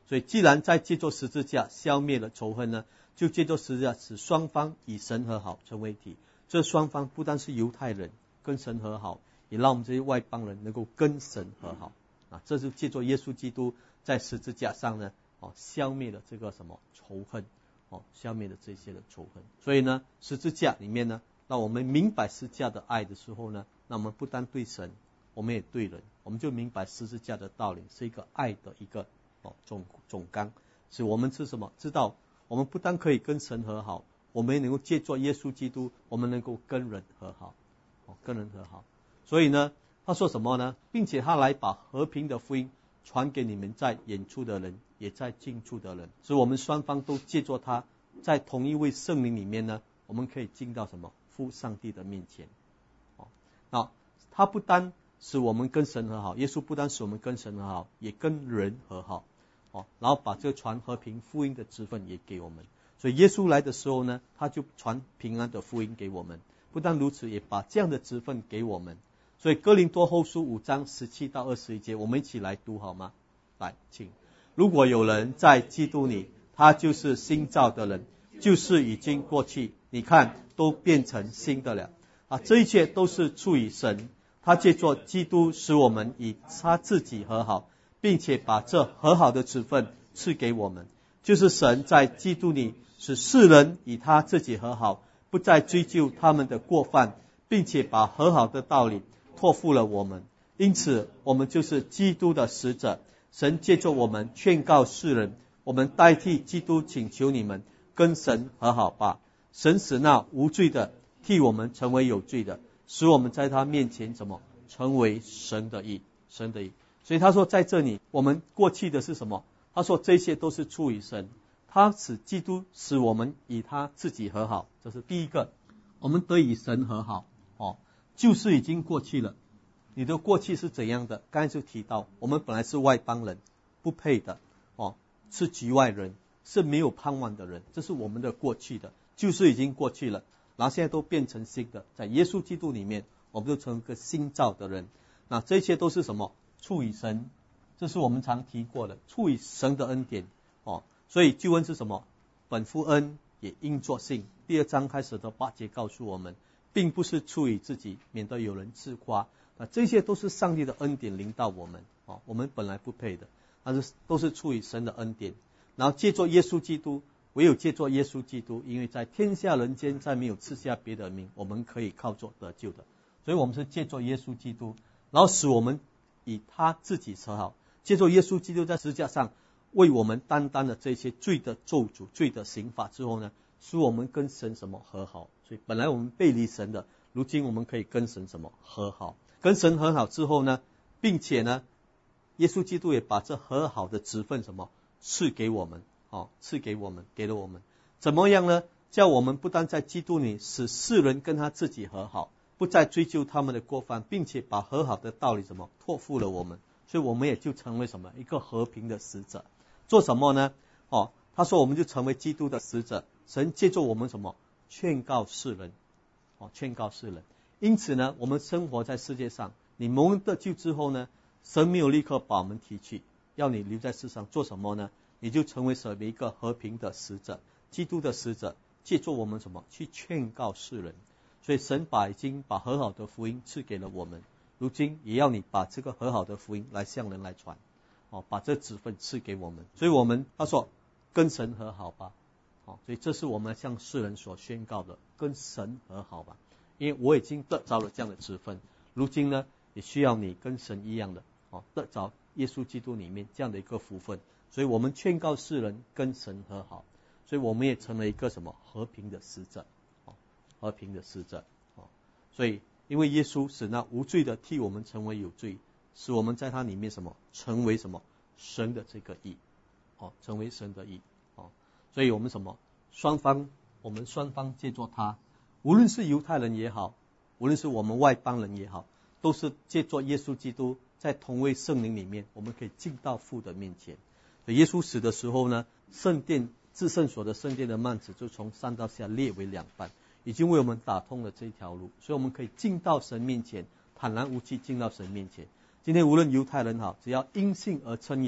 所以既然在借着十字架消灭了仇恨呢，就借着十字架使双方与神和好，成为一体。这双方不但是犹太人跟神和好，也让我们这些外邦人能够跟神和好啊！这是借着耶稣基督在十字架上呢，哦，消灭了这个什么仇恨，哦，消灭了这些的仇恨。所以呢，十字架里面呢，让我们明白十字架的爱的时候呢，那我们不单对神，我们也对人，我们就明白十字架的道理是一个爱的一个哦总总纲，使我们是什么？知道我们不但可以跟神和好，我们也能够借助耶稣基督，我们能够跟人和好，哦，跟人和好。所以呢，他说什么呢？并且他来把和平的福音传给你们在远处的人，也在近处的人，使我们双方都借助他，在同一位圣灵里面呢，我们可以进到什么？父上帝的面前。哦，那他不单使我们跟神和好，耶稣不单使我们跟神和好，也跟人和好。哦，然后把这个传和平福音的职分也给我们。所以耶稣来的时候呢，他就传平安的福音给我们。不但如此，也把这样的职分给我们。所以哥林多后书五章十七到二十一节，我们一起来读好吗？来，请。如果有人在基督里，他就是新造的人，旧事已经过去，你看都变成新的了。啊，这一切都是出于神，他借着基督使我们与他自己和好，并且把这和好的职分赐给我们，就是神在基督里使世人与他自己和好，不再追究他们的过犯，并且把和好的道理托付了我们。因此我们就是基督的使者，神借着我们劝告世人，我们代替基督请求你们跟神和好吧。神使那无罪的替我们成为有罪的，使我们在他面前怎么成为神的义，神的义。所以他说在这里我们过去的是什么？他说这些都是出于神，他使基督使我们与他自己和好，这是第一个，我们得与神和好。哦，旧事已经过去了。你的过去是怎样的？刚才就提到我们本来是外邦人，不配的，哦，是局外人，是没有盼望的人，这是我们的过去的，旧事已经过去了，然后现在都变成新的，在耶稣基督里面我们就成为一个新造的人。那这些都是什么？出于神，这是我们常提过的，出于神的恩典。哦，所以救恩是什么？本乎恩，也应作信。第二章开始的八节告诉我们，并不是出于自己，免得有人自夸。那这些都是上帝的恩典临到我们，哦，我们本来不配的，但是都是出于神的恩典。然后借着耶稣基督，唯有借着耶稣基督，因为在天下人间再没有赐下别的名，我们可以靠着得救的。所以我们是借着耶稣基督，然后使我们以他自己和好。借着耶稣基督在十字架上为我们担当了这些罪的咒诅、罪的刑罚之后呢，使我们跟神什么和好。所以本来我们背离神的，如今我们可以跟神什么和好。跟神和好之后呢，并且呢，耶稣基督也把这和好的职分什么赐给我们，哦，赐给我们，给了我们。怎么样呢？叫我们不但在基督里使世人跟他自己和好，不再追究他们的过犯，并且把和好的道理什么托付了我们，所以我们也就成为什么一个和平的使者。做什么呢？哦，他说我们就成为基督的使者，神借助我们什么劝告世人，哦，劝告世人。因此呢，我们生活在世界上，你蒙得救之后呢，神没有立刻把我们提去，要你留在世上做什么呢？你就成为什么一个和平的使者，基督的使者，借助我们什么去劝告世人。所以神把已经把和好的福音赐给了我们，如今也要你把这个和好的福音来向人来传，哦，把这职分赐给我们。所以我们他说跟神和好吧，哦，所以这是我们向世人所宣告的，跟神和好吧。因为我已经得着了这样的职分，如今呢也需要你跟神一样的，哦，得着耶稣基督里面这样的一个福分。所以我们劝告世人跟神和好，所以我们也成了一个什么和平的使者，哦，和平的使者，哦，所以因为耶稣使那无罪的替我们成为有罪，使我们在他里面什么成为什么神的这个义，哦，成为神的义，哦，所以我们什么双方我们双方借助他。无论是犹太人也好，无论是我们外邦人也好，都是借着耶稣基督在同位圣灵里面，我们可以进到父的面前。所以耶稣死的时候呢，圣殿至圣所的圣殿的幔子就从上到下裂为两半，已经为我们打通了这条路，所以我们可以进到神面前，坦然无惧进到神面前。今天无论犹太人好，只要因信而称义的，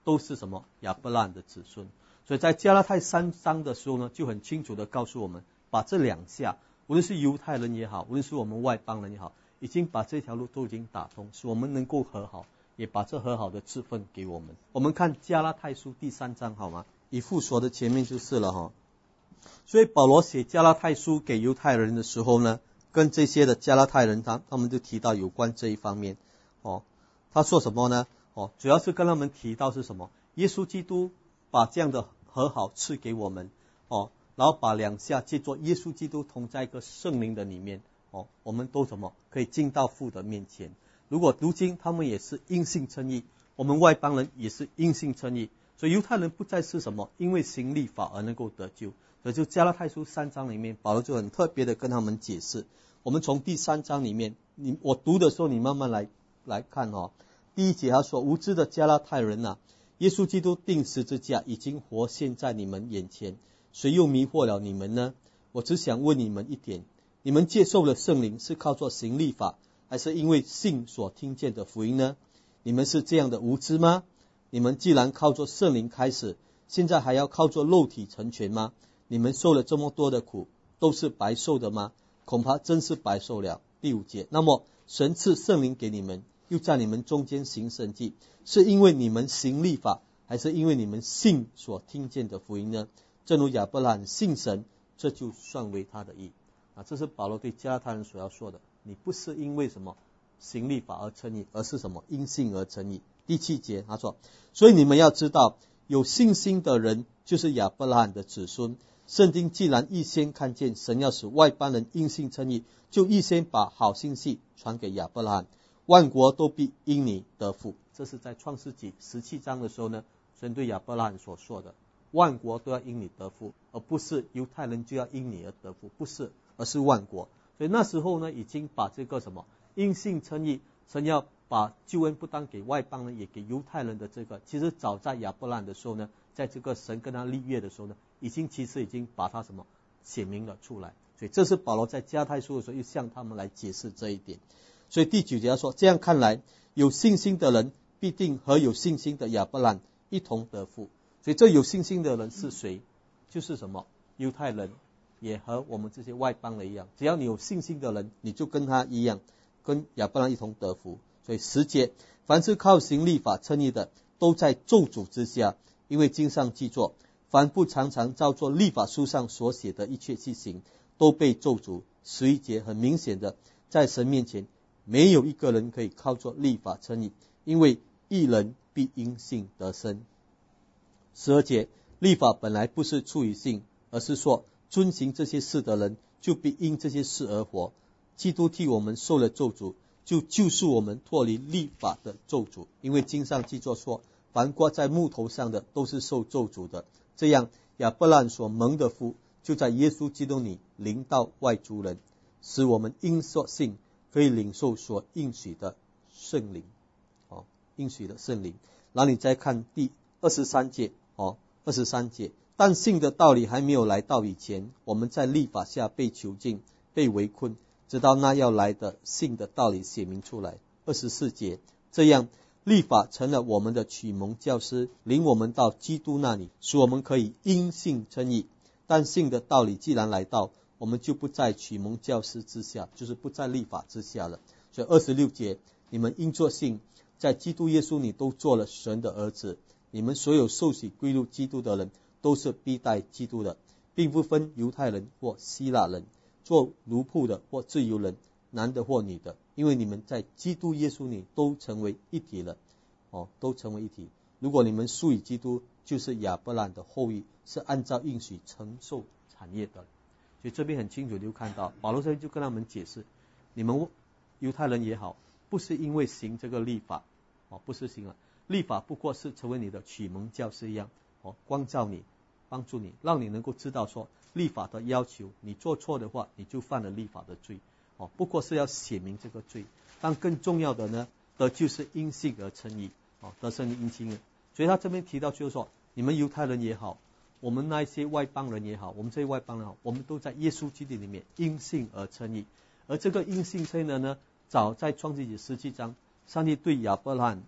都是什么？亚伯拉罕的子孙。所以在加拉太三章的时候呢，就很清楚的告诉我们，把这两下，无论是犹太人也好，无论是我们外邦人也好，已经把这条路都已经打通，使我们能够和好，也把这和好的职分给我们。我们看加拉太书第三章好吗？以弗所的前面就是了哈。所以保罗写加拉太书给犹太人的时候呢，跟这些的加拉太人他他们就提到有关这一方面哦。他说什么呢？哦，主要是跟他们提到是什么？耶稣基督把这样的和好赐给我们哦，然后把两下借作耶稣基督同在一个圣灵的里面哦，我们都什么可以进到父的面前。如果如今他们也是因信称义，我们外邦人也是因信称义，所以犹太人不再是什么因为行律法而能够得救。所以就加拉太书三章里面，保罗就很特别的跟他们解释。我们从第三章里面，你我读的时候，你慢慢来来看哦。第一节他说：“无知的加拉太人啊，耶稣基督钉十字架已经活现在你们眼前，谁又迷惑了你们呢？我只想问你们一点：你们接受了圣灵是靠做行律法，还是因为信所听见的福音呢？你们是这样的无知吗？你们既然靠做圣灵开始，现在还要靠做肉体成全吗？你们受了这么多的苦，都是白受的吗？恐怕真是白受了。”第五节，那么神赐圣灵给你们，又在你们中间行神迹，是因为你们行律法，还是因为你们信所听见的福音呢？正如亚伯拉罕信神，这就算为他的义。啊，这是保罗对加拉太人所要说的。你不是因为什么行律法而称义，而是什么因信而称义。第七节他说：“所以你们要知道，有信心的人就是亚伯拉罕的子孙。圣经既然预先看见神要使外邦人因信称义，就预先把好信息传给亚伯拉罕，万国都必因你得福。”这是在创世纪十七章的时候呢，神对亚伯拉罕所说的，万国都要因你得福，而不是犹太人就要因你而得福，不是，而是万国。所以那时候呢，已经把这个什么因信称义，神要把救恩不单给外邦人，也给犹太人的这个，其实早在亚伯拉罕的时候呢，在这个神跟他立约的时候呢，已经其实已经把他什么写明了出来。所以这是保罗在加拉太书的时候又向他们来解释这一点。所以第九节他说：“这样看来，有信心的人必定和有信心的亚伯拉罕一同得福。”所以这有信心的人是谁？就是什么犹太人，也和我们这些外邦人一样。只要你有信心的人，你就跟他一样，跟亚伯拉罕一同得福。所以十节，凡是靠行律法称义的，都在咒诅之下，因为经上记作：凡不常常照做律法书上所写的一切去行，都被咒诅。十一节很明显的，在神面前没有一个人可以靠做律法称义，因为义人必因信得生。十二节，律法本来不是出于信，而是说遵行这些事的人就必因这些事而活。基督替我们受了咒诅，就救赎我们脱离律法的咒诅，因为经上记作说：凡挂在木头上的都是受咒诅的。这样亚伯拉罕所蒙的福，就在耶稣基督里临到外族人，使我们因所信可以领受所应许的圣灵。哦，应许的圣灵。然后你再看第二十三节，哦，二十三节，但信的道理还没有来到以前，我们在律法下被囚禁，被围困，直到那要来的信的道理显明出来。二十四节，这样律法成了我们的启蒙教师，领我们到基督那里，使我们可以因信称义。但信的道理既然来到，我们就不在启蒙教师之下，就是不在律法之下了。所以二十六节，你们因作信，在基督耶稣里都做了神的儿子。你们所有受洗归入基督的人，都是必待基督的，并不分犹太人或希腊人，做奴仆的或自由人，男的或女的，因为你们在基督耶稣里都成为一体了。哦，都成为一体。如果你们属于基督，就是亚伯拉罕的后裔，是按照应许承受产业的。所以这边很清楚就看到，保罗这边就跟他们解释，你们犹太人也好，不是因为行这个律法，哦，不是行了。律法不过是成为你的启蒙教师一样，哦，光照你，帮助你，让你能够知道说律法的要求，你做错的话，你就犯了律法的罪，哦，不过是要写明这个罪。但更重要的呢，的就是因信而称义，哦，得胜因信。所以他这边提到就是说，你们犹太人也好，我们那一些外邦人也好，我们这些外邦人好，我们都在耶稣基督里面因信而称义。而这个因信称义呢，早在创世纪十七章，上帝对亚伯拉罕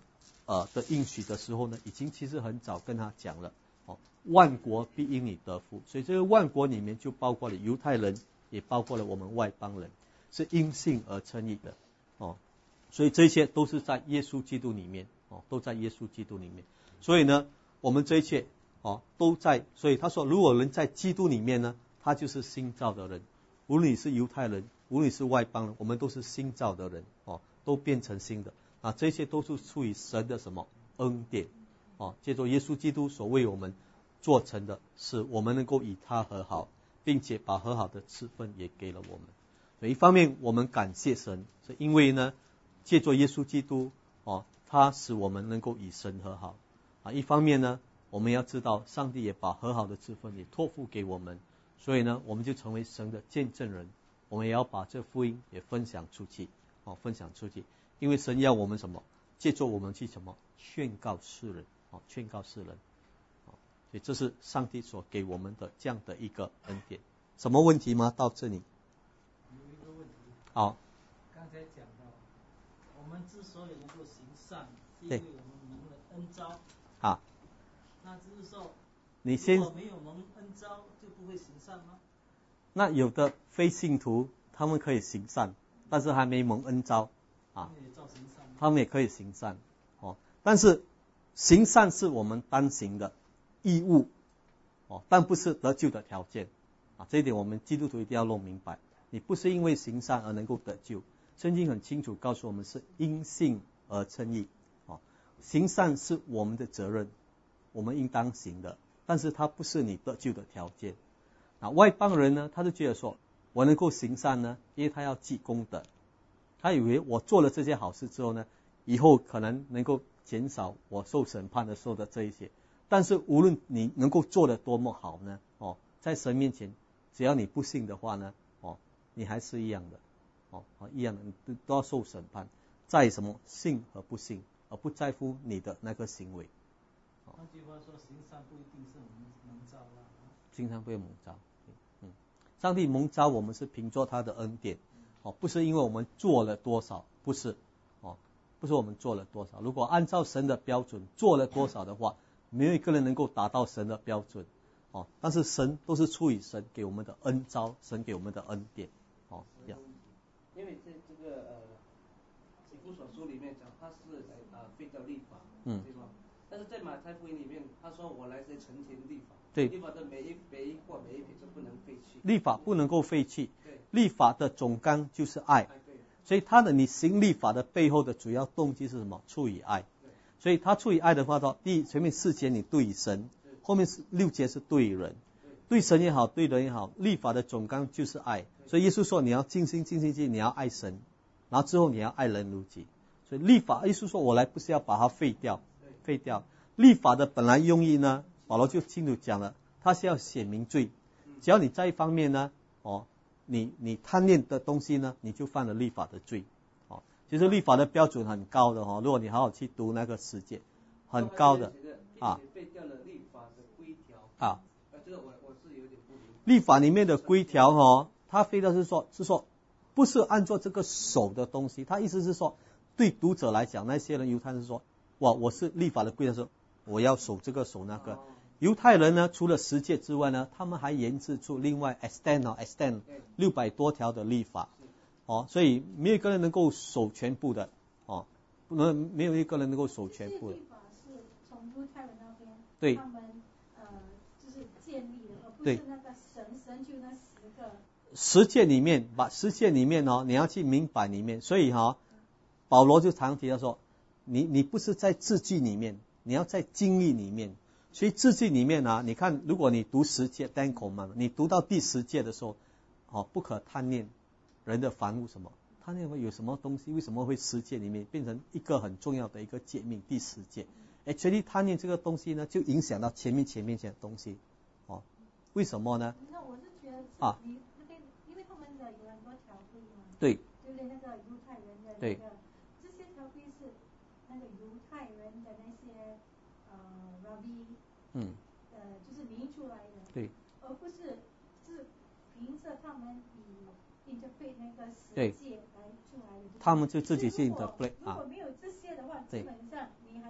呃的应许的时候呢，已经其实很早跟他讲了，哦，万国必因你得福，所以这个万国里面就包括了犹太人，也包括了我们外邦人，是因信而称义的，哦，所以这些都是在耶稣基督里面，哦，都在耶稣基督里面，所以呢，我们这一切，哦，都在，所以他说，如果人在基督里面呢，他就是新造的人，无论你是犹太人，无论你是外邦人，我们都是新造的人，哦，都变成新的。啊，这些都是出于神的什么恩典，哦，借着耶稣基督所为我们做成的，是我们能够与他和好，并且把和好的赐分也给了我们。所以一方面我们感谢神，是因为呢，借着耶稣基督，哦，他使我们能够与神和好。啊，一方面呢，我们要知道上帝也把和好的赐分也托付给我们，所以呢，我们就成为神的见证人，我们也要把这福音也分享出去，哦，分享出去。因为神要我们什么？借助我们去什么？宣告世人，哦，劝告世人，哦，所以这是上帝所给我们的这样的一个恩典。什么问题吗？到这里。 有一个问题。 好。 刚才讲到，我们之所以能够行善，是因为我们蒙了恩召。 啊。 那就是说， 你先。 如果没有蒙恩召，就不会行善吗？ 那有的非信徒，他们可以行善，但是还没蒙恩召。啊，他们也可以行善，哦，但是行善是我们单行的义务，哦，但不是得救的条件，啊，这一点我们基督徒一定要弄明白。你不是因为行善而能够得救，圣经很清楚告诉我们是因信而称义，哦，行善是我们的责任，我们应当行的，但是它不是你得救的条件。那外邦人呢，他就觉得说，我能够行善呢，因为他要积功德。他以为我做了这些好事之后呢，以后可能能够减少我受审判的时候的这一些。但是无论你能够做得多么好呢，哦，在神面前，只要你不信的话呢，哦，你还是一样的，哦，一样的，你都要受审判。在什么信和不信，而不在乎你的那个行为。 换句话说，行善不一定是蒙蒙召啦。 行善不会蒙召，嗯，上帝蒙召我们是凭着他的恩典。哦，不是因为我们做了多少，不是，哦，不是我们做了多少。如果按照神的标准做了多少的话，没有一个人能够达到神的标准，哦。但是神都是出于神给我们的恩召，神给我们的恩典，哦，这样。 因为在这个呃以弗所书里面讲，他是来啊废掉律法， 嗯， 对吧？但是在马太福音里面，他说我来是成全律法， 对， 律法的每一每一或每一撇是不能废弃， 律法不能够废弃。律法的总纲就是爱，所以他的你行律法的背后的主要动机是什么？出于爱。所以他出于爱的话，到第前面四节你对神，后面是六节是对人，对神也好，对人也好，律法的总纲就是爱。所以耶稣说你要尽心尽心尽，你要爱神，然后之后你要爱人如己。所以律法，耶稣说我来不是要把它废掉，废掉律法的本来用意呢，保罗就清楚讲了，他是要显明罪。只要你在一方面呢，哦。你你贪恋的东西呢，你就犯了律法的罪，哦，其实律法的标准很高的哦，如果你好好去读那个十诫，很高的啊。 废掉了律法的规条啊， 这个我我是有点不明白。 律法里面的规条哦，它废掉是说，是说不是按照这个守的东西，它意思是说，对读者来讲，那些人犹太人是说，哇，我是律法的规条是，我要守这个守那个。犹太人呢，除了十诫之外呢，他们还研制出另外 extend 哦 extend 六百多条的律法，哦，所以没有一个人能够守全部的，哦，不能没有一个人能够守全部的。 律法是从犹太人那边， 对， 他们呃就是建立的，而不是那个神神就那十个。 十诫里面，把十诫里面哦，你要去明白里面，所以哈、哦，保罗就常提到说，你你不是在字句里面，你要在经历里面。所以字句里面啊，你看，如果你读十诫 ten commandments，你读到第十诫的时候，哦，不可贪恋人的房屋什么，贪恋有什么东西？为什么会十诫里面变成一个很重要的一个诫命？第十诫，哎，确实贪恋这个东西呢，就影响到前面前面这些东西，哦，为什么呢？ 那我是觉得啊， 你那边因为他们的有很多条规嘛， 对， 对不对？那个犹太人的那对个这些条规是那个犹太人的那些呃 rabbi。 嗯， 呃，就是明出来的， 对， 而不是是凭着他们以 interpret 那个十诫来出来的。 他们就自己去 interpret 啊。如果没有这些的话，基本上你还是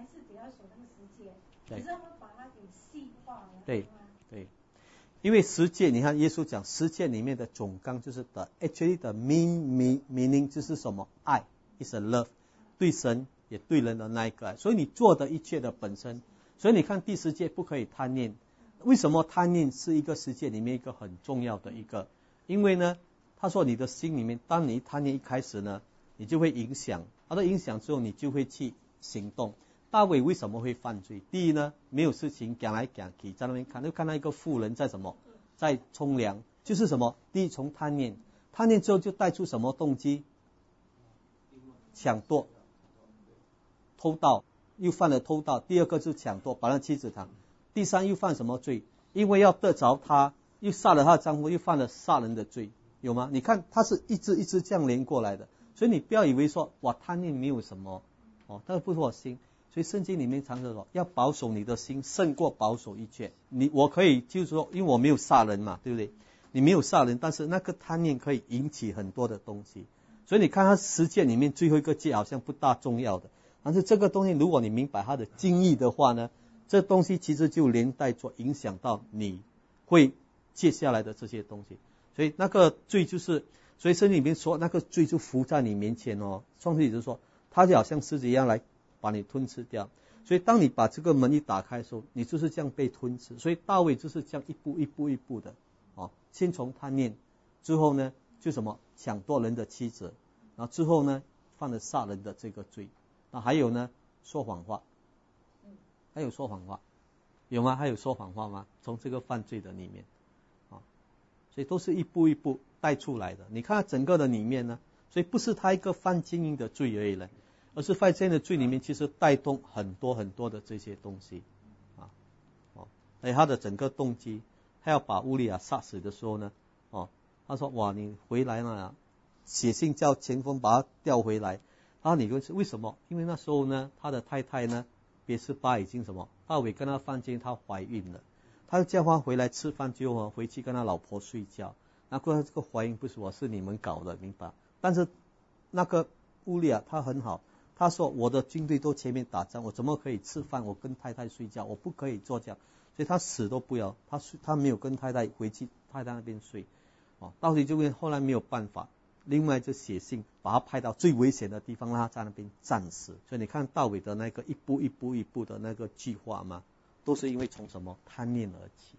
要守那个十诫， 对可是他们把它给细化了， 对是吗？ 对，因为十诫，你看耶稣讲十诫里面的总纲就是的 actually 的 mean meaning 就是什么？爱 is a love， 对神也对人的那一个爱，所以你做的一切的本身，所以你看第十诫不可以贪念，为什么贪念是一个十诫里面一个很重要的一个？因为呢，他说你的心里面，当你贪念一开始呢，你就会影响，他的影响之后，你就会去行动。大卫为什么会犯罪？第一呢，没有事情讲来讲去，在那边看，就看到一个妇人在什么，在冲凉，就是什么？第一从贪念，贪念之后就带出什么动机？抢夺、偷盗，又犯了偷盗。第二个就是抢夺，把那妻子躺。第三又犯什么罪？因为要得着他，又杀了他的丈夫，又犯了杀人的罪，有吗？你看他是一直一直这样连过来的，所以你不要以为说哇贪念没有什么哦，但是不是我心。所以圣经里面常说要保守你的心胜过保守一切。你我可以就是说，因为我没有杀人嘛，对不对？你没有杀人，但是那个贪念可以引起很多的东西。所以你看他十诫里面最后一个诫好像不大重要的，但是这个东西如果你明白它的经义的话呢，这东西其实就连带着影响到你会接下来的这些东西。所以那个罪就是，所以圣经里面说那个罪就伏在你面前哦。创世记就是说，它就好像狮子一样来把你吞吃掉。所以当你把这个门一打开的时候，你就是这样被吞吃。所以大卫就是这样一步一步一步的哦，先从贪念，之后呢就什么抢夺人的妻子，然后之后呢犯了杀人的这个罪，那还有呢说谎话，还有说谎话，有吗？还有说谎话吗？从这个犯罪的里面啊，所以都是一步一步带出来的。你看整个的里面呢，所以不是他一个犯经营的罪而已了，而是犯这样的罪里面其实带动很多很多的这些东西啊，哦，所以他的整个动机，他要把乌利亚杀死的时候呢，哦，他说哇你回来了，写信叫前锋把他调回来，然后你就是为什么？因为那时候呢，他的太太呢别是巴已经什么，大卫跟他犯奸，他怀孕了，他就叫他回来吃饭之后回去跟他老婆睡觉。那过来这个怀孕不是我是你们搞的，明白？但是那个乌利亚他很好，他说我的军队都前面打仗，我怎么可以吃饭？我跟太太睡觉，我不可以做这样，所以他死都不要，他他没有跟太太回去太太那边睡，哦，到底就跟后来没有办法。另外就写信把他派到最危险的地方，让他在那边战死。所以你看大卫的那个一步一步一步的那个计划嘛，都是因为从什么贪念而起。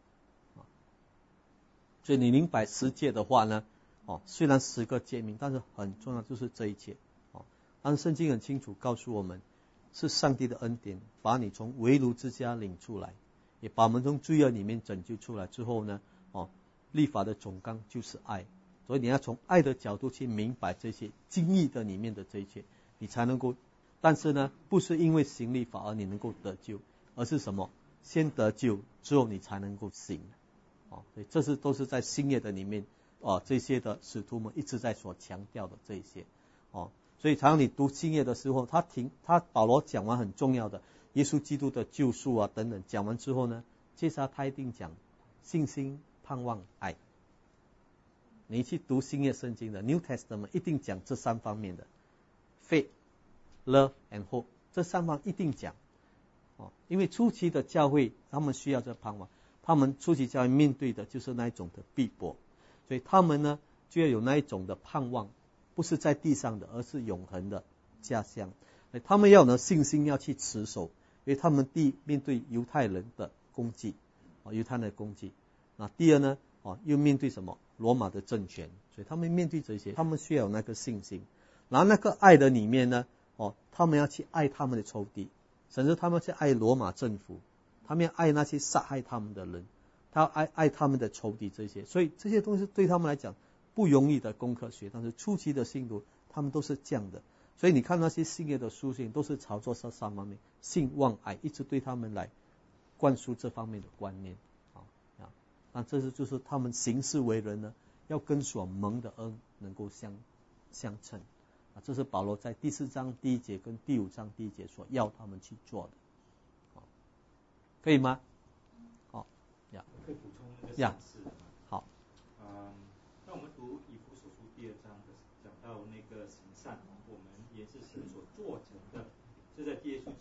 所以你明白十诫的话呢，哦，虽然十个诫命，但是很重要就是这一切。哦，但是圣经很清楚告诉我们，是上帝的恩典把你从为奴之家领出来，也把我们从罪恶里面拯救出来之后呢，哦，律法的总纲就是爱。所以你要从爱的角度去明白这些经义的里面的这一切，你才能够。但是呢，不是因为行律法而你能够得救，而是什么？先得救之后你才能够行。哦，所以这是都是在新约的里面，哦，这些的使徒们一直在所强调的这一些。哦，所以常常你读新约的时候，他停，他保罗讲完很重要的耶稣基督的救赎啊等等，讲完之后呢，接下来他一定讲信心、盼望、爱。你去读新约圣经的 New Testament 一定讲这三方面的 faith、love and hope， 这三方一定讲哦，因为初期的教会他们需要这盼望，他们初期教会面对的就是那一种的逼迫，所以他们呢就要有那一种的盼望，不是在地上的，而是永恒的家乡。他们要有信心要去持守，因为他们第一面对犹太人的攻击，哦，犹太人的攻击。那第二呢，哦，又面对什么？罗马的政权，所以他们面对这些，他们需要有那个信心。然后那个爱的里面呢，哦，他们要去爱他们的仇敌，甚至他们去爱罗马政府，他们要爱那些杀害他们的人，他要爱爱他们的仇敌这些。所以这些东西对他们来讲不容易的功课学，但是初期的信徒他们都是这样的。所以你看那些新约的书信都是朝着这三方面，信望爱，一直对他们来灌输这方面的观念。那这是就是他们行事为人呢，要跟所蒙的恩能够相相称啊，这是保罗在第四章第一节跟第五章第一节所要他们去做的，好，可以吗？好，呀， 可以补充那个善事的吗？ 好， 嗯，那我们读以弗所书第二章讲到那个行善，我们也是神所做成的，是在耶稣基督里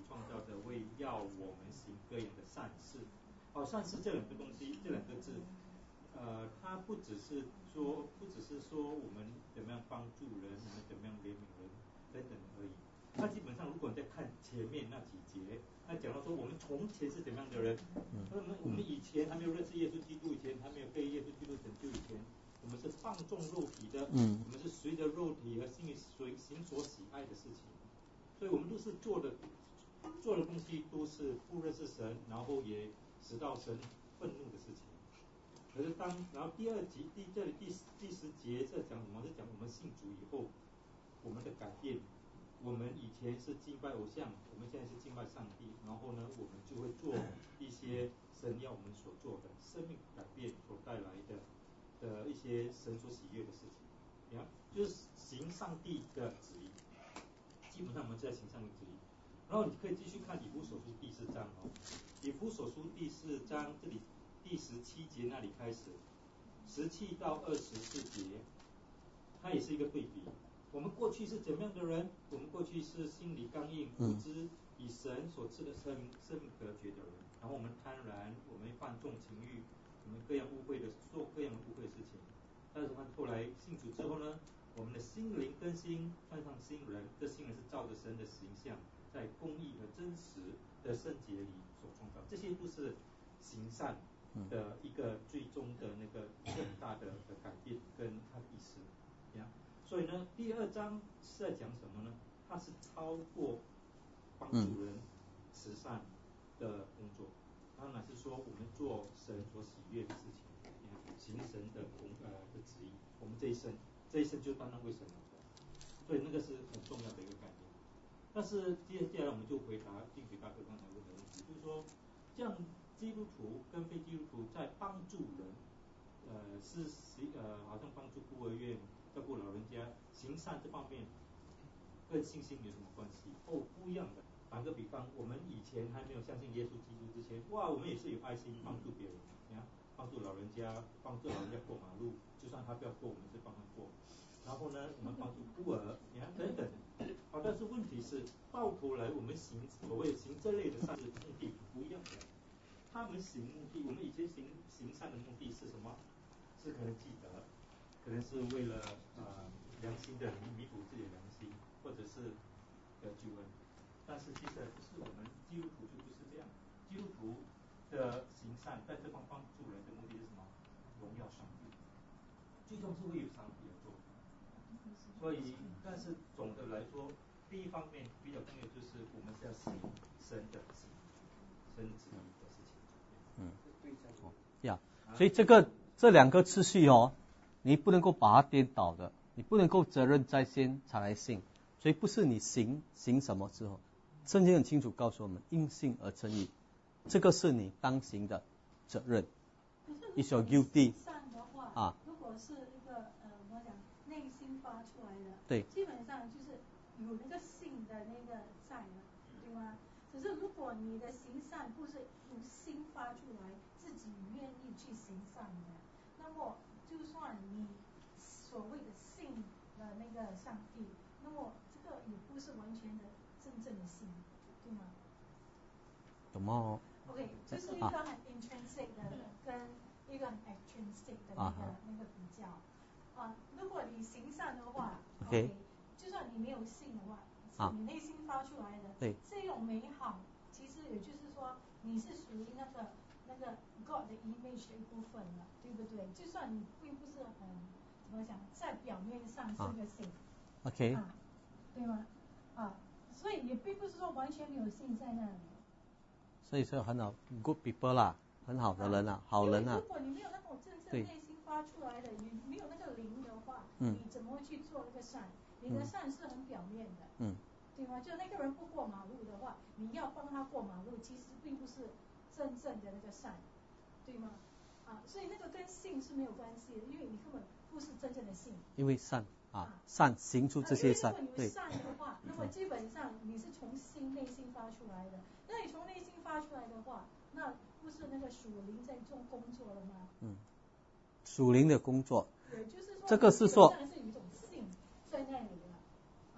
创造的，为要我们行各样的善事。哦，善事这两个东西，这两个字，呃，它不只是说，不只是说我们怎么样帮助人，我们怎么样怜悯人等等而已。那基本上，如果你再看前面那几节，那讲到说我们从前是怎么样的人，我们我们以前还没有认识耶稣基督以前，还没有被耶稣基督拯救以前，我们是放纵肉体的，嗯，我们是随着肉体而行随行所喜爱的事情，所以我们都是做的做的东西都是不认识神，然后也使到神愤怒的事情。可是当然后第二集第这里第第十节在讲什么？是讲我们信主以后我们的改变。我们以前是敬拜偶像，我们现在是敬拜上帝，然后呢，我们就会做一些神要我们所做的生命改变所带来的的一些神所喜悦的事情。你看，就是行上帝的旨意，基本上我们在行上帝旨意。然后你可以继续看以弗所书第四章哦，以弗所书第四章这里第十七节那里开始，十七到二十四节，它也是一个对比。我们过去是怎么样的人？我们过去是心里刚硬、无知，以神所赐的生命生命隔绝的人。然后我们贪婪，我们放纵情欲，我们各样污秽的做各样污秽的事情。但是后来信主之后呢，我们的心灵更新，穿上新人，这新人是照着神的形象，在公义和真实的圣洁里所创造。这些都是行善的一个最终的那个更大的的改变跟它的意思。所以呢，第二章是在讲什么呢？它是超过帮助人、慈善的工作，当然是说我们做神所喜悦的事情，行神的工呃的旨意。我们这一生，这一生就单单为神而活，所以那个是很重要的一个概念。但是接下来我们就回答进回答刚才问的问题，就是说，这样基督徒跟非基督徒在帮助人，呃，是呃好像帮助孤儿院。照顾老人家行善这方面跟信心有什么关系？哦，不一样的。打个比方，我们以前还没有相信耶稣基督之前，哇，我们也是有爱心帮助别人，你看，帮助老人家，帮助老人家过马路，就算他不要过，我们是帮他过。然后呢，我们帮助孤儿，你看等等。好，但是问题是，到头来我们行所谓行这类的善事目的不一样的。他们行目的，我们以前行行善的目的是什么？是可能记得。可能是为了呃良心的弥补自己的良心，或者是呃救恩，但是其实不是，我们基督徒就不是这样。基督徒的行善在这方帮助人的目的是什么？荣耀上帝，最终是为上帝而做。所以，但是总的来说，第一方面比较重要就是我们是要行神的旨意，神旨意的事情。 嗯，呀，所以这个这两个次序哦。你不能够把它颠倒的，你不能够责任在先才来信，所以不是你行行什么之后，圣经很清楚告诉我们，因信而称义，这个是你当行的责任。 It's your duty。啊，如果是一个呃，我讲内心发出来的， 对， 基本上就是有那个信的那个在了，对吗？只是如果你的行善不是由心发出来，自己愿意去行善的，那么。就算你所谓的信了那个上帝，那么这个也不是完全的真正的信，对吗？ 怎么 ？OK， 就是一个很 intrinsic 的跟一个很 extrinsic 的那个、啊、那个比较。啊，如果你行善的话 ，OK， okay 就算你没有信的话，是你内心发出来的， 对， 这种美好，其实也就是说你是属于那个。那个 God 的 image 的一部分了，对不对？就算你并不是很怎么讲，在表面上是个信、 啊、，OK， 啊，对吗？啊，所以也并不是说完全没有信在那里。 所以说很好 ，good people 啦，很好的人啊，啊好人啊。 如果你没有那种真正内心发出来的，你没有那个灵的话， 嗯， 你怎么会去做那个善？你的善是很表面的， 嗯， 对吗？就那个人不过马路的话，你要帮他过马路，其实并不是。真正的那个善，对吗？啊，所以那个跟信是没有关系的，因为你根本不是真正的信。 因为善啊，啊善行出这些善， 对。如果你善的话，那么基本上你是从心内心发出来的。那你从内心发出来的话，那不是那个属灵在做工作了吗？ 嗯，属灵的工作。 对，就是说， 这个是说， 是有一种信在那里了，啊。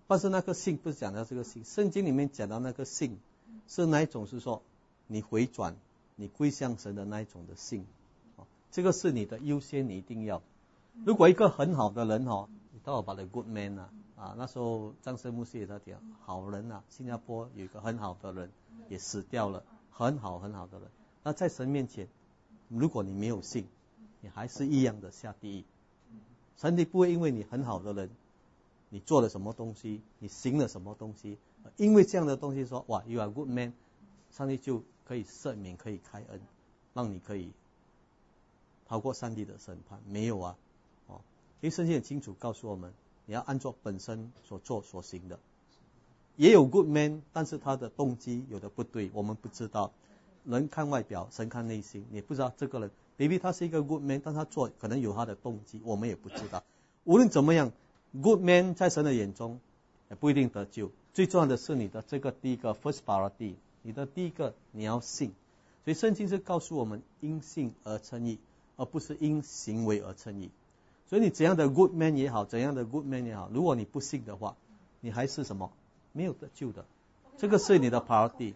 但是那个信不是讲到这个信，圣经里面讲到那个信是那一种，是说你回转你归向神的那一种的信，这个是你的优先，你一定要。如果一个很好的人哦，你到把the good man 啊啊，那时候张生牧师也在讲好人啊，新加坡有一个很好的人也死掉了，很好很好的人，那在神面前如果你没有信，你还是一样的下地狱。上帝不会因为你很好的人，你做了什么东西，你行了什么东西，因为这样的东西说哇 you are good man， 上帝就可以赦免，可以开恩，让你可以逃过上帝的审判。没有啊，哦，因为圣经很清楚告诉我们，你要按照本身所做所行的。也有 good man， 但是他的动机有的不对，我们不知道。人看外表，神看内心，你不知道这个人 maybe 他是一个 good man， 但他做可能有他的动机，我们也不知道。无论怎么样 good man 在神的眼中也不一定得救。最重要的是你的这个第一个 first priority， 你的第一个你要信。所以圣经是告诉我们因信而称义，而不是因行为而称义。所以你怎样的 good man 也好，怎样的 good man 也好，如果你不信的话，你还是什么没有得救的。这个是你的 priority。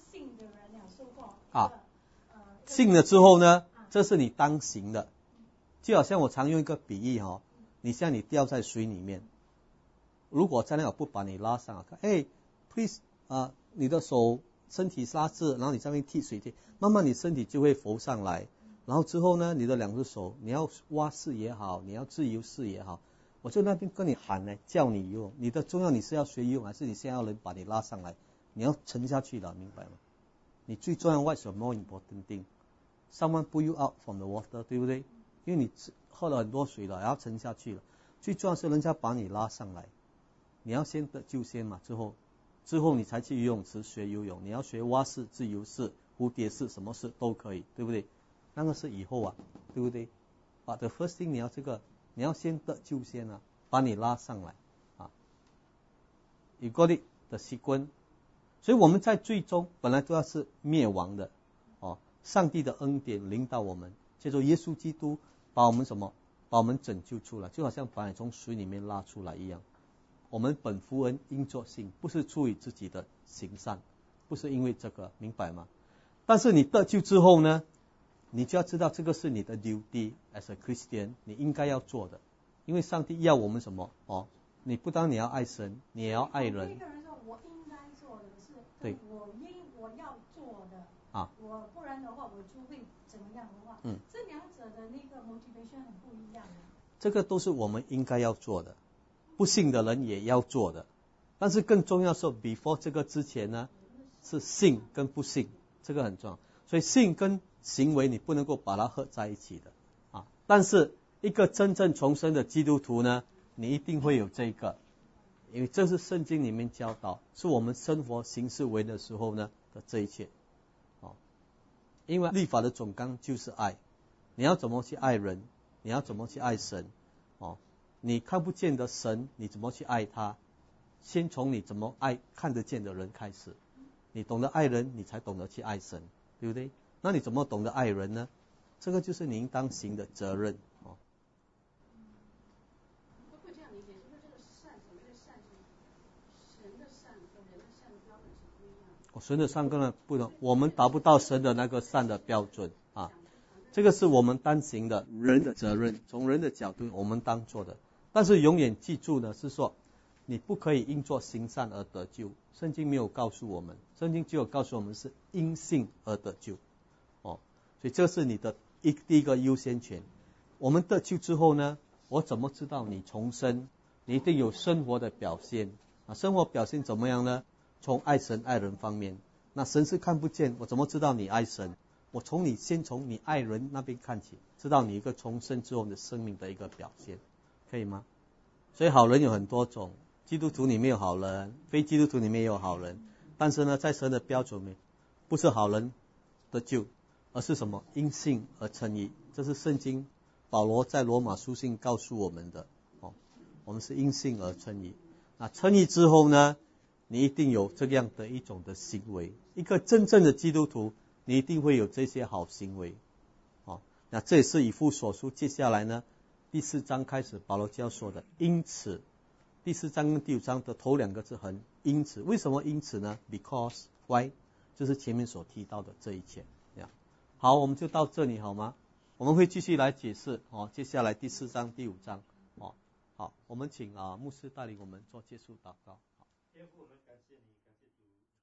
啊，信了之后呢，这是你当行的。就好像我常用一个比喻哈，你像你掉在水里面，如果在那不把你拉上，哎 ，please 啊，你的手身体拉直，然后你上面踢水踢，慢慢你身体就会浮上来。然后之后呢，你的两只手，你要蛙式也好，你要自由式也好，我就那边跟你喊呢，叫你游泳。你的重要你是要学游泳，还是你现在要人把你拉上来？你要沉下去了，明白吗？你最重要 what's your more important thing？ Someone pull you out from the water， 对不对？因为你喝了很多水了，然后沉下去了。最重要是人家把你拉上来，你要先得救先嘛，之后之后你才去游泳池学游泳。你要学蛙式、自由式、蝴蝶式，什么式都可以，对不对？那个是以后啊，对不对？啊 ，the first thing 你要这个，你要先得救先啊，把你拉上来啊。You got it 的习惯。所以我们在最终本来都要是灭亡的，哦，上帝的恩典领导我们，借着耶稣基督把我们什么，把我们拯救出来，就好像把你从水里面拉出来一样。我们本乎恩，因作信，不是出于自己的行善，不是因为这个，明白吗？但是你得救之后呢，你就要知道这个是你的 duty as a Christian， 你应该要做的，因为上帝要我们什么哦？你不单你要爱神，你也要爱人。对， 我应我要做的啊， 我不然的话我就会怎么样的话，嗯，这两者的那个 motivation 很不一样的。 这个都是我们应该要做的，不信的人也要做的。但是更重要是 before 这个之前呢，是信跟不信，这个很重要。所以信跟行为你不能够把它合在一起的啊。但是一个真正重生的基督徒呢，你一定会有这个。因为这是圣经里面教导，是我们生活行事为的时候呢的这一切，哦，因为律法的总纲就是爱，你要怎么去爱人，你要怎么去爱神，哦，你看不见的神，你怎么去爱他？先从你怎么爱看得见的人开始，你懂得爱人，你才懂得去爱神，对不对？那你怎么懂得爱人呢？这个就是你应当行的责任。神的善跟人不同，我们达不到神的那个善的标准啊，这个是我们当行的人的责任，从人的角度我们当做的。但是永远记住呢，是说你不可以因做行善而得救，圣经没有告诉我们，圣经只有告诉我们是因信而得救，哦，所以这是你的一第一个优先权。我们得救之后呢，我怎么知道你重生？你一定有生活的表现啊，生活表现怎么样呢？从爱神爱人方面，那神是看不见，我怎么知道你爱神？我从你先从你爱人那边看起，知道你一个重生之后的生命的一个表现，可以吗？所以好人有很多种，基督徒里面有好人，非基督徒里面也有好人，但是呢，在神的标准里，不是好人得救，而是什么？因信而称义，这是圣经保罗在罗马书信告诉我们的哦，我们是因信而称义。那称义之后呢？你一定有这样的一种的行为，一个真正的基督徒，你一定会有这些好行为。哦，那这也是以弗所书接下来呢第四章开始保罗就要说的。因此， 第四章跟第五章的头两个字很因此，为什么因此呢 ？Because why？ 就是前面所提到的这一切。好，我们就到这里好吗？我们会继续来解释哦，接下来第四章、第五章哦。好，我们请啊牧师带领我们做结束祷告。 天父，我们感谢你，感谢主。